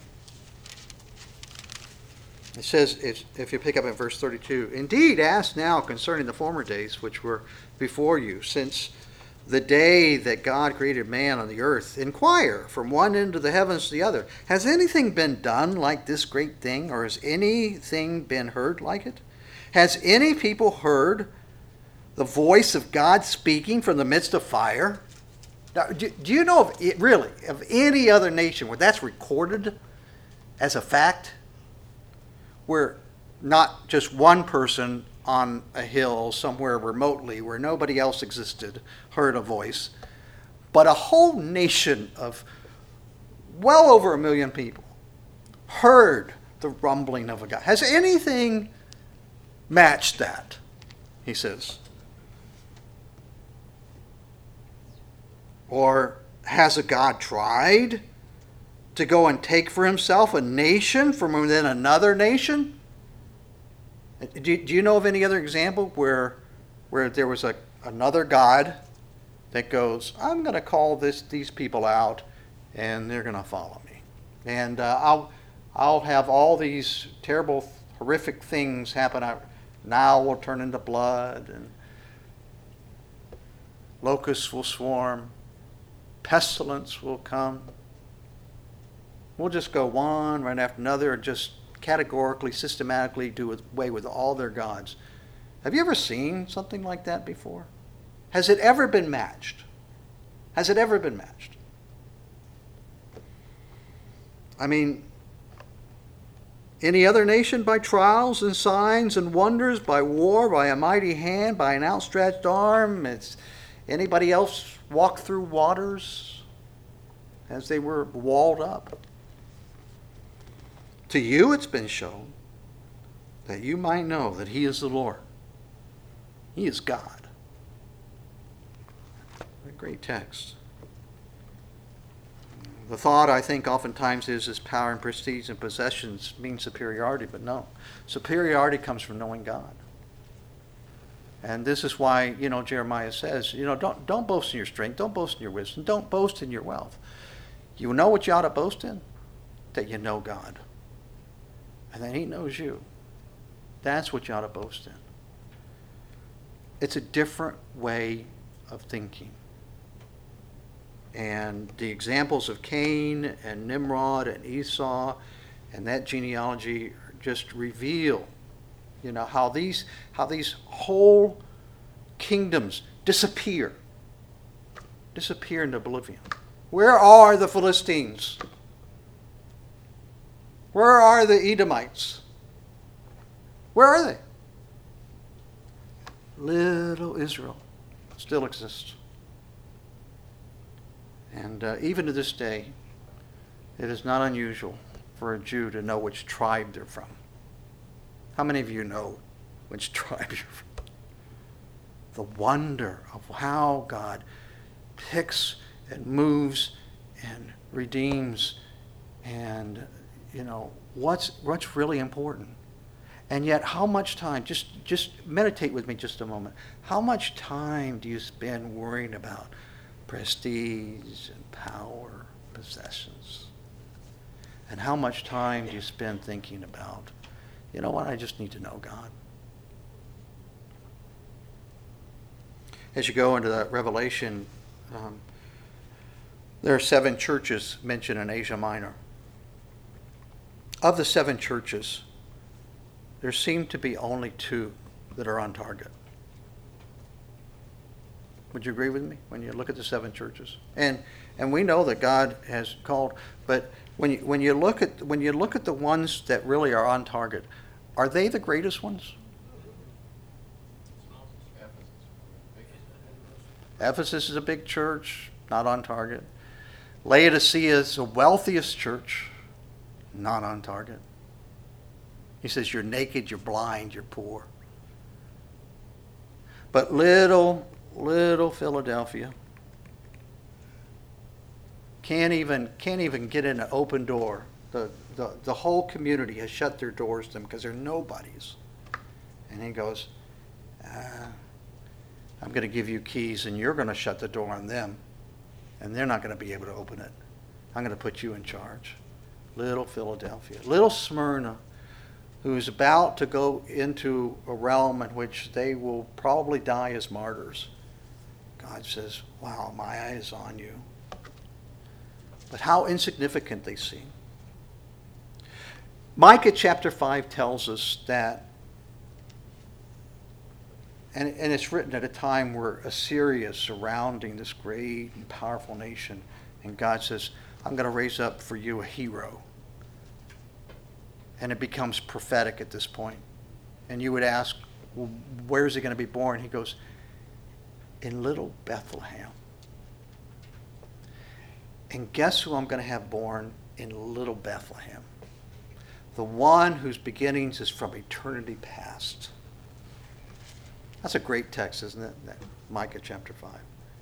it says, if, if you pick up in verse thirty-two, indeed, ask now concerning the former days which were before you, since the day that God created man on the earth. Inquire from one end of the heavens to the other. Has anything been done like this great thing, or has anything been heard like it? Has any people heard the voice of God speaking from the midst of fire? Now, do, do you know of it, really, of any other nation where that's recorded as a fact? Where not just one person on a hill somewhere remotely where nobody else existed heard a voice, but a whole nation of well over a million people heard the rumbling of a God. Has anything matched that? He says. Or has a God tried to go and take for himself a nation from within another nation? Do, do you know of any other example where where there was a another God that goes, I'm going to call this these people out, and they're going to follow me, and uh, I'll I'll have all these terrible, horrific things happen. I, Nile will turn into blood, and locusts will swarm, pestilence will come. We'll just go one right after another, and just categorically, systematically do away with all their gods. Have you ever seen something like that before? Has it ever been matched? Has it ever been matched? I mean, any other nation by trials and signs and wonders, by war, by a mighty hand, by an outstretched arm? It's anybody else walk through waters as they were walled up? To you it's been shown that you might know that he is the Lord. He is God. A great text. The thought, I think, oftentimes is this power and prestige and possessions mean superiority, but no. Superiority comes from knowing God. And this is why, you know, Jeremiah says, you know, don't, don't boast in your strength, don't boast in your wisdom, don't boast in your wealth. You know what you ought to boast in? That you know God. And that he knows you. That's what you ought to boast in. It's a different way of thinking. And the examples of Cain and Nimrod and Esau and that genealogy just reveal, you know, how these how these whole kingdoms disappear. Disappear into oblivion. Where are the Philistines? Where are the Edomites? Where are they? Little Israel still exists. And uh, even to this day, it is not unusual for a Jew to know which tribe they're from. How many of you know which tribe you're from? The wonder of how God picks and moves and redeems, and you know what's what's really important. And yet, how much time, just just meditate with me just a moment, how much time do you spend worrying about prestige and power, possessions? And how much time do you spend thinking about, you know what, I just need to know God? As you go into that Revelation, um, there are seven churches mentioned in Asia Minor. of the seven churches, there seem to be only two that are on target. Would you agree with me when you look at the seven churches? And and we know that God has called, but when you when you look at when you look at the ones that really are on target, are they the greatest ones? Ephesus is a big church, not on target. Laodicea is the wealthiest church, not on target. He says, you're naked, you're blind, you're poor. But little, little Philadelphia can't even, can't even get in an open door. The, the, the whole community has shut their doors to them because they're nobodies. And he goes, ah, I'm going to give you keys and you're going to shut the door on them. And they're not going to be able to open it. I'm going to put you in charge. Little Philadelphia. Little Smyrna, who's about to go into a realm in which they will probably die as martyrs. God says, wow, my eye is on you. But how insignificant they seem. Micah chapter five tells us that, and, and it's written at a time where Assyria is surrounding this great and powerful nation. And God says, I'm going to raise up for you a hero. And it becomes prophetic at this point. And you would ask, well, where is he going to be born? He goes, in little Bethlehem. And guess who I'm going to have born in little Bethlehem? The one whose beginnings is from eternity past. That's a great text, isn't it? That Micah chapter five.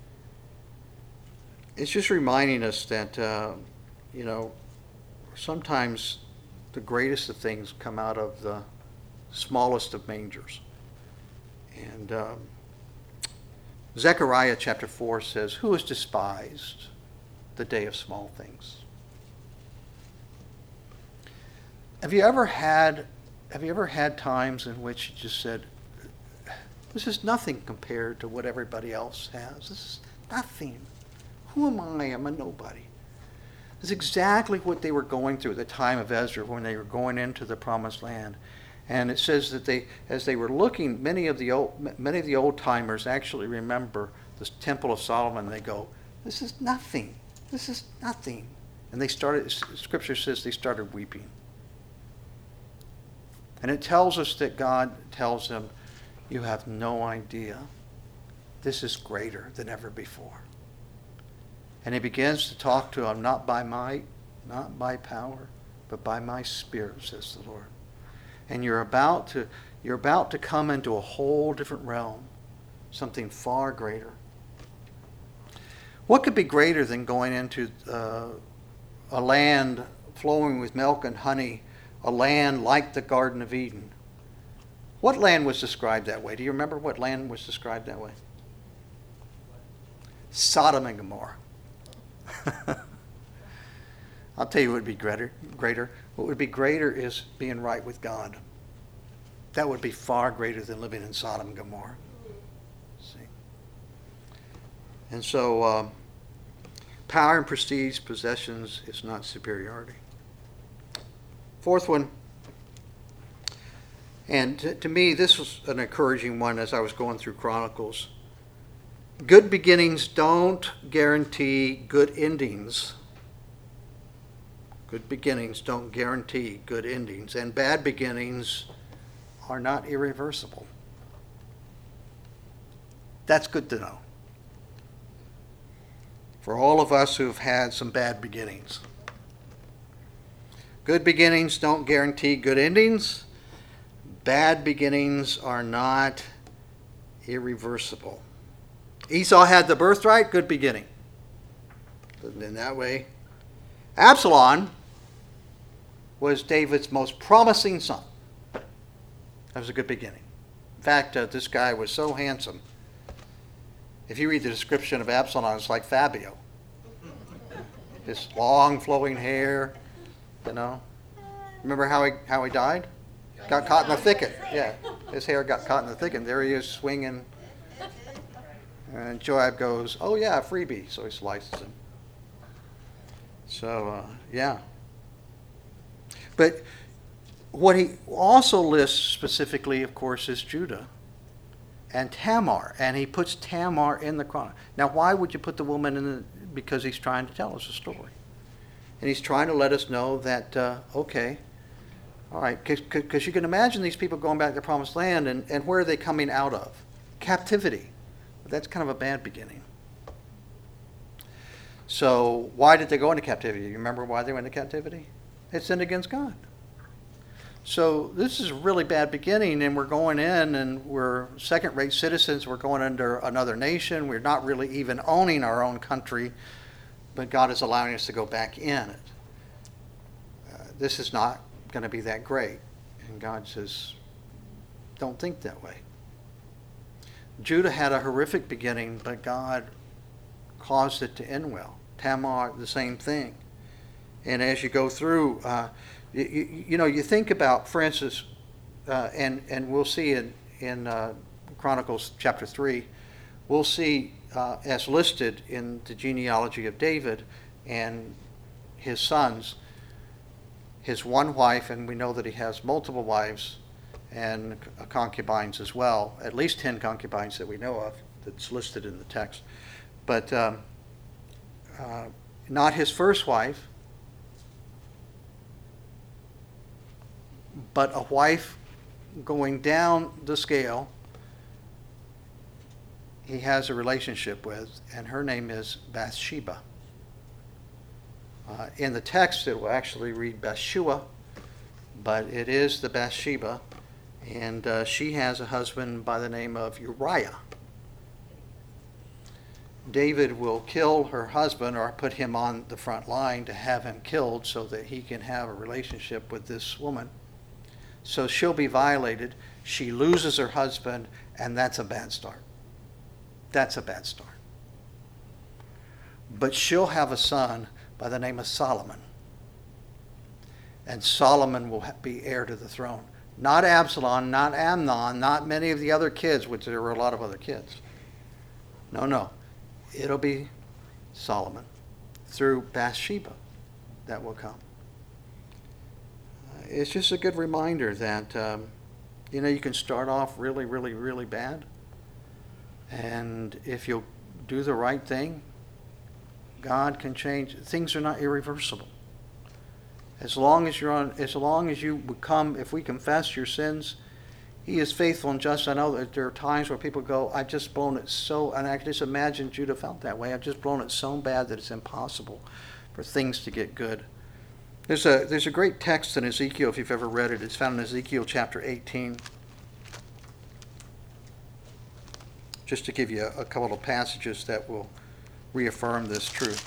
It's just reminding us that, uh, you know, sometimes the greatest of things come out of the smallest of mangers. And um, Zechariah chapter four says, who has despised the day of small things? Have you ever had, have you ever had times in which you just said, this is nothing compared to what everybody else has. This is nothing. Who am I? I'm a nobody. It's exactly what they were going through at the time of Ezra when they were going into the promised land. And it says that they, as they were looking, many of the old, many of the old timers actually remember the Temple of Solomon. And they go, this is nothing. This is nothing. And they started, Scripture says they started weeping. And it tells us that God tells them, you have no idea. This is greater than ever before. And he begins to talk to them, not by might, not by power, but by my Spirit, says the Lord. And you're about to, you're about to come into a whole different realm, something far greater. What could be greater than going into uh, a land flowing with milk and honey, a land like the Garden of Eden? What land was described that way? Do you remember what land was described that way? Sodom and Gomorrah. I'll tell you what would be greater. Greater. What would be greater is being right with God. That would be far greater than living in Sodom and Gomorrah. See? And so, um, power and prestige, possessions is not superiority. Fourth one, and to, to me, this was an encouraging one as I was going through Chronicles. Good beginnings don't guarantee good endings. Good beginnings don't guarantee good endings. And bad beginnings are not irreversible. That's good to know. For all of us who've had some bad beginnings. Good beginnings don't guarantee good endings. Bad beginnings are not irreversible. Esau had the birthright, good beginning. In that way. Absalom was David's most promising son. That was a good beginning. In fact, uh, this guy was so handsome. If you read the description of Absalom, it's like Fabio. His long flowing hair, you know. Remember how he how he died? Got caught in the thicket. Yeah, his hair got caught in the thicket. There he is swinging. And Joab goes, oh yeah, freebie. So he slices him. So, uh, yeah. But what he also lists specifically, of course, is Judah and Tamar, and he puts Tamar in the chronicle. Now, why would you put the woman in the? Because he's trying to tell us a story, and he's trying to let us know that uh, okay, all right, because you can imagine these people going back to the promised land, and, and where are they coming out of? Captivity. That's kind of a bad beginning. So why did they go into captivity? You remember why they went into captivity? They sinned against God. So this is a really bad beginning, and we're going in and we're second-rate citizens. We're going under another nation. We're not really even owning our own country, but God is allowing us to go back in it. Uh, this is not going to be that great. And God says, don't think that way. Judah had a horrific beginning, but God caused it to end well. Tamar, the same thing. And as you go through, uh, you, you, you know, you think about, for instance, uh, and, and we'll see in, in uh, Chronicles chapter three, we'll see uh, as listed in the genealogy of David and his sons, his one wife, and we know that he has multiple wives and concubines as well, at least ten concubines that we know of that's listed in the text. But um, uh, not his first wife, but a wife going down the scale he has a relationship with, and her name is Bathsheba. Uh, in the text, it will actually read Bathshua, but it is the Bathsheba, and uh, she has a husband by the name of Uriah. David will kill her husband or put him on the front line to have him killed so that he can have a relationship with this woman. So she'll be violated. She loses her husband, and that's a bad start. That's a bad start. But she'll have a son by the name of Solomon. And Solomon will be heir to the throne. Not Absalom, not Amnon, not many of the other kids, which there were a lot of other kids. No, no. It'll be Solomon through Bathsheba that will come. Uh, it's just a good reminder that, um, you know, you can start off really, really, really bad. And if you'll do the right thing, God can change. Things are not irreversible. As long as you're on, as long as you become, if we confess your sins, He is faithful and just. I know that there are times where people go, I've just blown it so, and I can just imagine Judah felt that way. I've just blown it so bad that it's impossible for things to get good. There's a there's a great text in Ezekiel, if you've ever read it. It's found in Ezekiel chapter eighteen. Just to give you a, a couple of passages that will reaffirm this truth.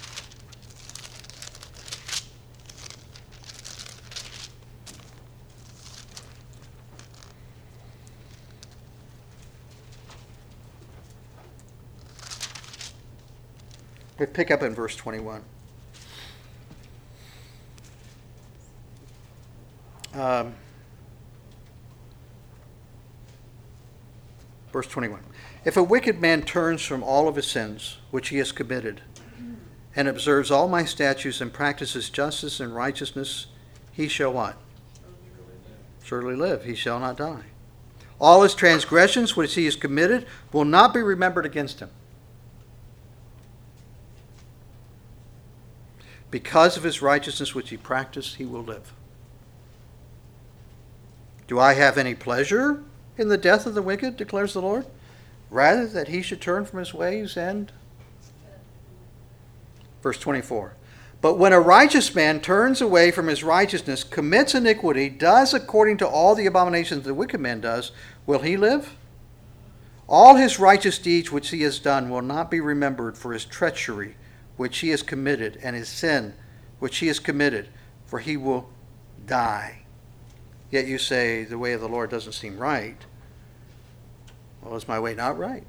We pick up in verse twenty-one. Um, verse twenty-one. If a wicked man turns from all of his sins which he has committed, and observes all my statutes and practices justice and righteousness, he shall what? Surely live. He shall not die. All his transgressions which he has committed will not be remembered against him. Because of his righteousness which he practiced, he will live. Do I have any pleasure in the death of the wicked, declares the Lord? Rather that he should turn from his ways and... Verse twenty-four. But when a righteous man turns away from his righteousness, commits iniquity, does according to all the abominations the wicked man does, will he live? All his righteous deeds which he has done will not be remembered for his treachery which he has committed, and his sin which he has committed, for he will die. Yet you say, the way of the Lord doesn't seem right. Well, is my way not right?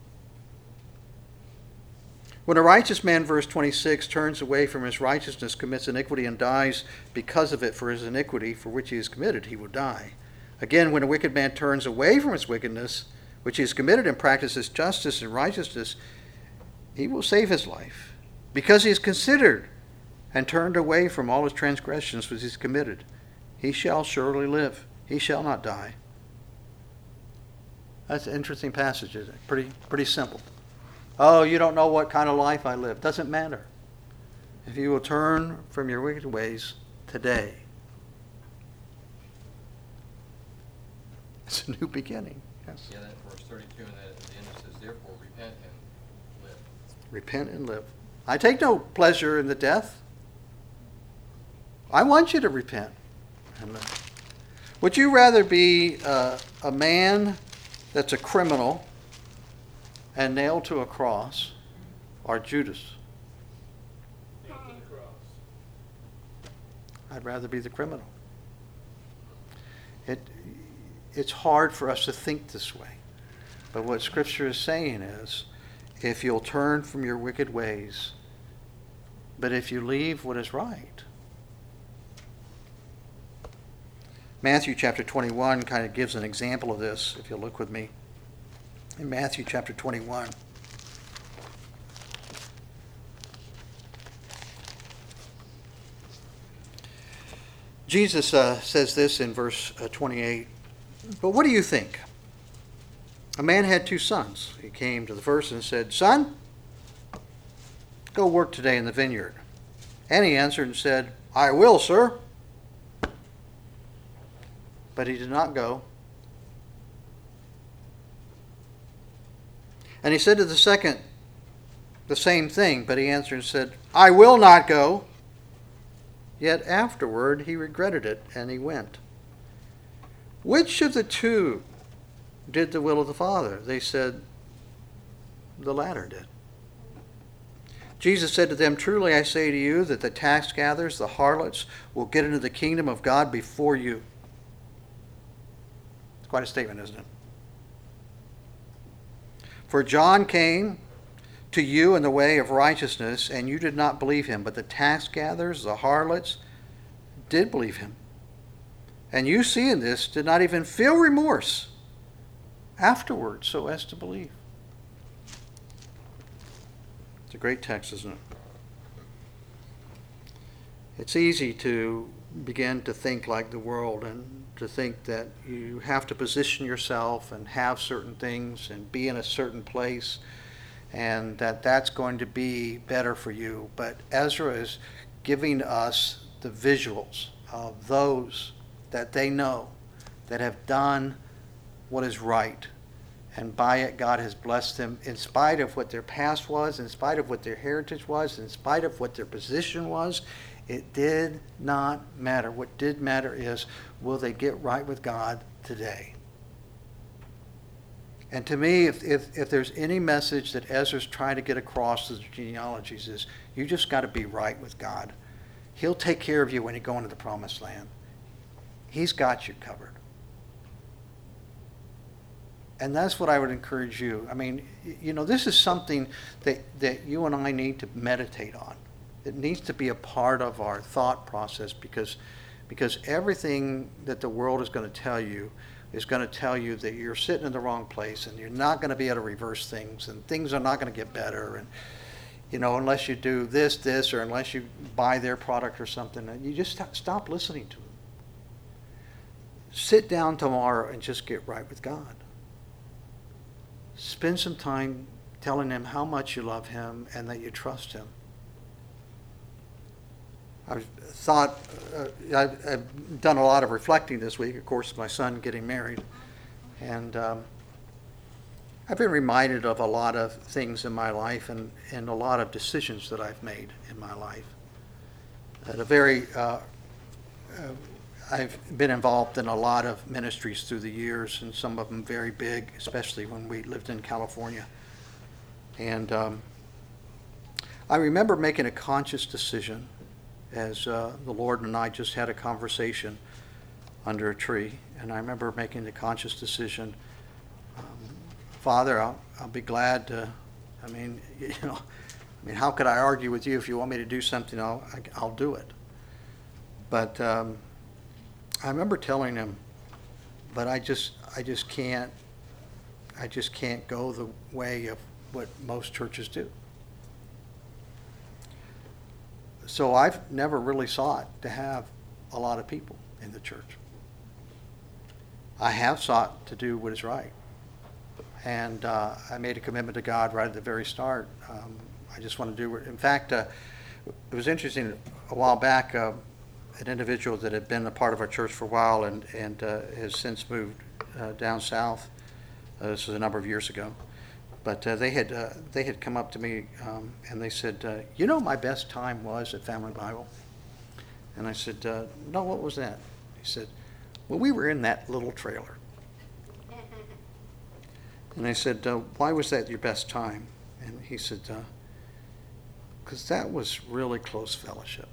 When a righteous man, verse twenty-six, turns away from his righteousness, commits iniquity, and dies because of it for his iniquity for which he is committed, he will die. Again, when a wicked man turns away from his wickedness, which he has committed, and practices justice and righteousness, he will save his life. Because he has considered and turned away from all his transgressions which he has committed, he shall surely live. He shall not die. That's an interesting passage, isn't it? Pretty, pretty simple. Oh, you don't know what kind of life I live. Doesn't matter. If you will turn from your wicked ways today, it's a new beginning. Yes. Yeah, that verse thirty-two, and then at the end it says, therefore repent and live. Repent and live. I take no pleasure in the death. I want you to repent and live. Would you rather be uh, a man that's a criminal and nailed to a cross, or Judas? Nailed to the cross. I'd rather be the criminal. It, it's hard for us to think this way. But what Scripture is saying is, if you'll turn from your wicked ways, but if you leave what is right. Matthew chapter twenty-one kind of gives an example of this, if you'll look with me. In Matthew chapter twenty-one. Jesus uh, says this in verse uh, twenty-eight. But what do you think? A man had two sons. He came to the first and said, Son, go work today in the vineyard. And he answered and said, I will, sir. But he did not go. And he said to the second the same thing, but he answered and said, I will not go. Yet afterward he regretted it, and he went. Which of the two did the will of the Father? They said, the latter did. Jesus said to them, Truly I say to you that the tax gatherers, the harlots, will get into the kingdom of God before you. It's quite a statement, isn't it? For John came to you in the way of righteousness, and you did not believe him. But the tax gatherers, the harlots, did believe him. And you, seeing this, did not even feel remorse afterwards so as to believe. It's a great text, isn't it? It's easy to begin to think like the world and to think that you have to position yourself and have certain things and be in a certain place and that that's going to be better for you. But Ezra is giving us the visuals of those that they know that have done what is right. And by it, God has blessed them in spite of what their past was, in spite of what their heritage was, in spite of what their position was. It did not matter. What did matter is, will they get right with God today? And to me, if, if, if there's any message that Ezra's trying to get across to the genealogies is, you just got to be right with God. He'll take care of you when you go into the promised land. He's got you covered. And that's what I would encourage you. I mean, you know, this is something that, that you and I need to meditate on. It needs to be a part of our thought process because, because everything that the world is going to tell you is going to tell you that you're sitting in the wrong place and you're not going to be able to reverse things and things are not going to get better. And, you know, unless you do this, this, or unless you buy their product or something, and you just stop, stop listening to them. Sit down tomorrow and just get right with God. Spend some time telling him how much you love him and that you trust him. I've thought, uh, I've, I've done a lot of reflecting this week, of course, my son getting married. And um, I've been reminded of a lot of things in my life and, and a lot of decisions that I've made in my life. At a very, uh, uh, I've been involved in a lot of ministries through the years, and some of them very big, especially when we lived in California. And um, I remember making a conscious decision as uh, the Lord and I just had a conversation under a tree. And I remember making the conscious decision, um, Father, I'll, I'll be glad to, I mean, you know, I mean, how could I argue with you? If you want me to do something, I'll, I'll do it. But um, I remember telling him, but I just, I just can't, I just can't go the way of what most churches do. So I've never really sought to have a lot of people in the church. I have sought to do what is right. And uh, I made a commitment to God right at the very start. Um, I just want to do it. In fact, uh, it was interesting. A while back, uh, an individual that had been a part of our church for a while and, and uh, has since moved uh, down south. Uh, this was a number of years ago. But uh, they had uh, they had come up to me um, and they said, uh, you know, my best time was at Family Bible. And I said, uh, no, what was that? He said, well, we were in that little trailer. And I said, uh, why was that your best time? And he said, because uh, that was really close fellowship.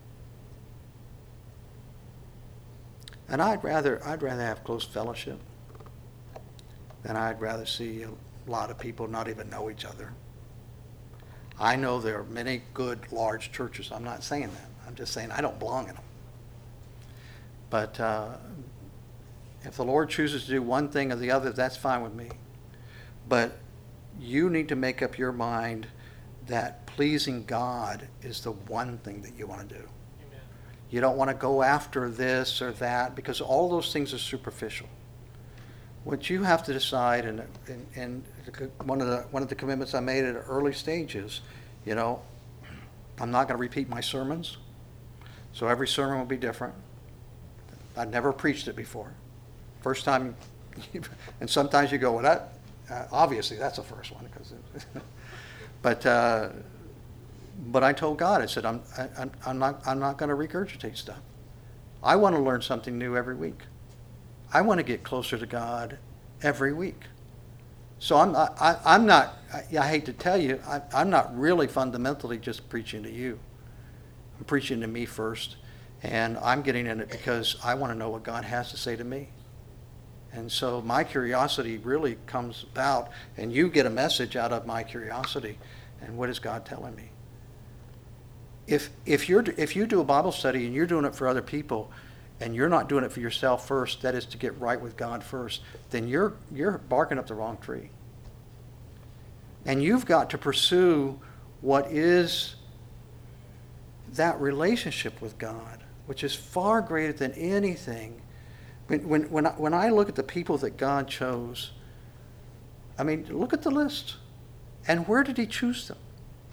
And I'd rather I'd rather have close fellowship than I'd rather see a lot of people not even know each other. I know there are many good, large churches. I'm not saying that. I'm just saying I don't belong in them. But uh, if the Lord chooses to do one thing or the other, that's fine with me. But you need to make up your mind that pleasing God is the one thing that you want to do. Amen. You don't want to go after this or that because all those things are superficial. What you have to decide, and, and, and one of the one of the commitments I made at early stages, you know, I'm not going to repeat my sermons, so every sermon will be different. I've never preached it before. First time, and sometimes you go, well, that uh, obviously that's the first one, because. but uh, but I told God, I said, I'm I, I'm not I'm not going to regurgitate stuff. I want to learn something new every week. I want to get closer to God every week. So I'm not, I, I'm not, I, I hate to tell you, I, I'm not really fundamentally just preaching to you. I'm preaching to me first, and I'm getting in it because I want to know what God has to say to me. And so my curiosity really comes about, and you get a message out of my curiosity, and what is God telling me? If, if, you're, if you do a Bible study and you're doing it for other people, and you're not doing it for yourself first, that is to get right with God first, then you're you're barking up the wrong tree. And you've got to pursue what is that relationship with God, which is far greater than anything. When when when I, when I look at the people that God chose, I mean, look at the list. And where did he choose them?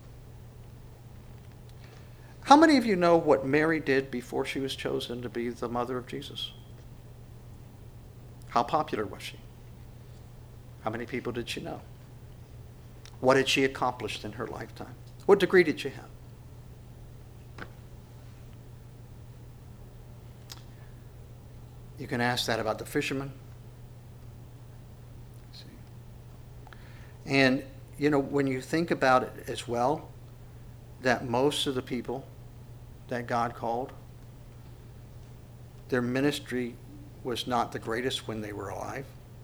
How many of you know what Mary did before she was chosen to be the mother of Jesus? How popular was she? How many people did she know? What had she accomplished in her lifetime? What degree did she have? You can ask that about the fishermen. See? And, you know, when you think about it as well, that most of the people that God called, their ministry was not the greatest when they were alive.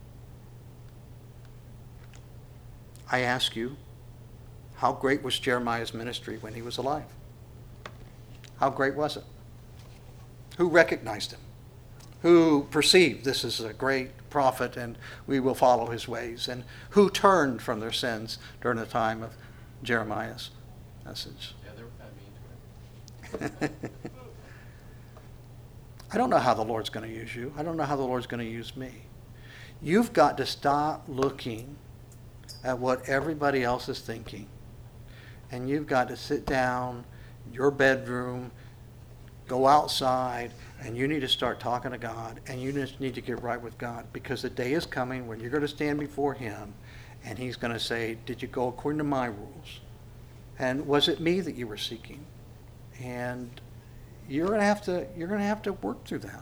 I ask you, how great was Jeremiah's ministry when he was alive? How great was it? Who recognized him? Who perceived this is a great prophet and we will follow his ways? And who turned from their sins during the time of Jeremiah's message? Yeah, they were kind of mean to him. I don't know how the Lord's going to use you. I don't know how the Lord's going to use me. You've got to stop looking at what everybody else is thinking. And you've got to sit down in your bedroom, go outside, and you need to start talking to God. And you just need to get right with God. Because the day is coming when you're going to stand before him and he's going to say, did you go according to my rules? And was it me that you were seeking? And you're going to have to you're going to have to work through that.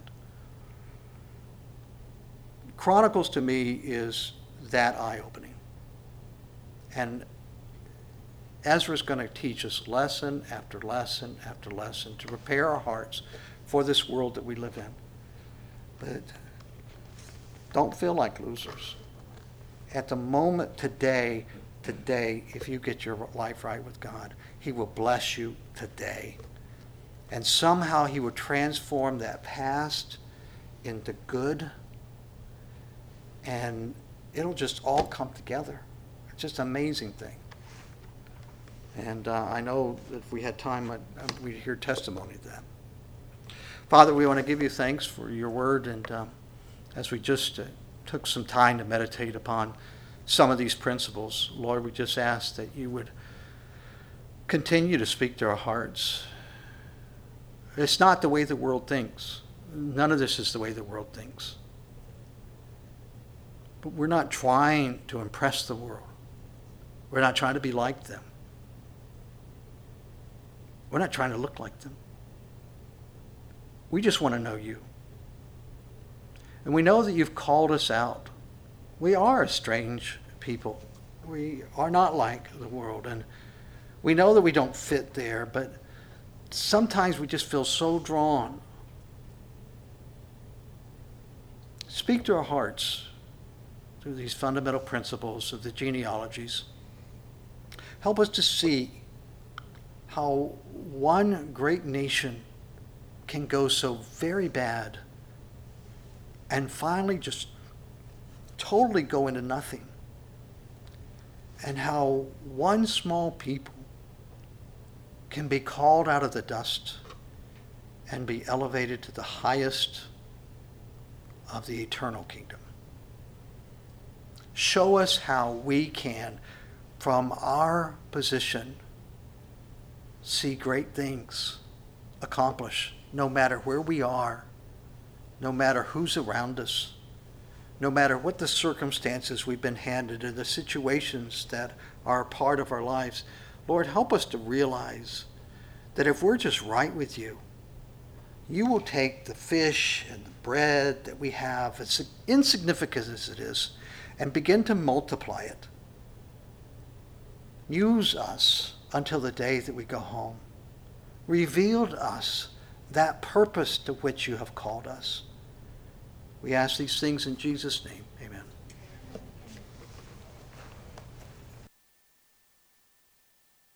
Chronicles to me is that eye-opening. And Ezra's going to teach us lesson after lesson after lesson to prepare our hearts for this world that we live in. But don't feel like losers. At the moment today, today, if you get your life right with God, he will bless you today. And somehow he will transform that past into good. And it'll just all come together. It's just an amazing thing. And uh, I know that if we had time, I'd, we'd hear testimony of that. Father, we want to give you thanks for your word, and um, as we just uh, took some time to meditate upon some of these principles, Lord, we just ask that you would continue to speak to our hearts. It's not the way the world thinks. None of this is the way the world thinks. But we're not trying to impress the world. We're not trying to be like them. We're not trying to look like them. We just want to know you. And we know that you've called us out. We are a strange people. We are not like the world. And we know that we don't fit there, but sometimes we just feel so drawn. Speak to our hearts through these fundamental principles of the genealogies. Help us to see how one great nation can go so very bad and finally just totally go into nothing. And how one small people can be called out of the dust and be elevated to the highest of the eternal kingdom. Show us how we can, from our position, see great things accomplish, no matter where we are, no matter who's around us, no matter what the circumstances we've been handed or the situations that are a part of our lives. Lord, help us to realize that if we're just right with you, you will take the fish and the bread that we have, as insignificant as it is, and begin to multiply it. Use us until the day that we go home. Reveal to us that purpose to which you have called us. We ask these things in Jesus' name.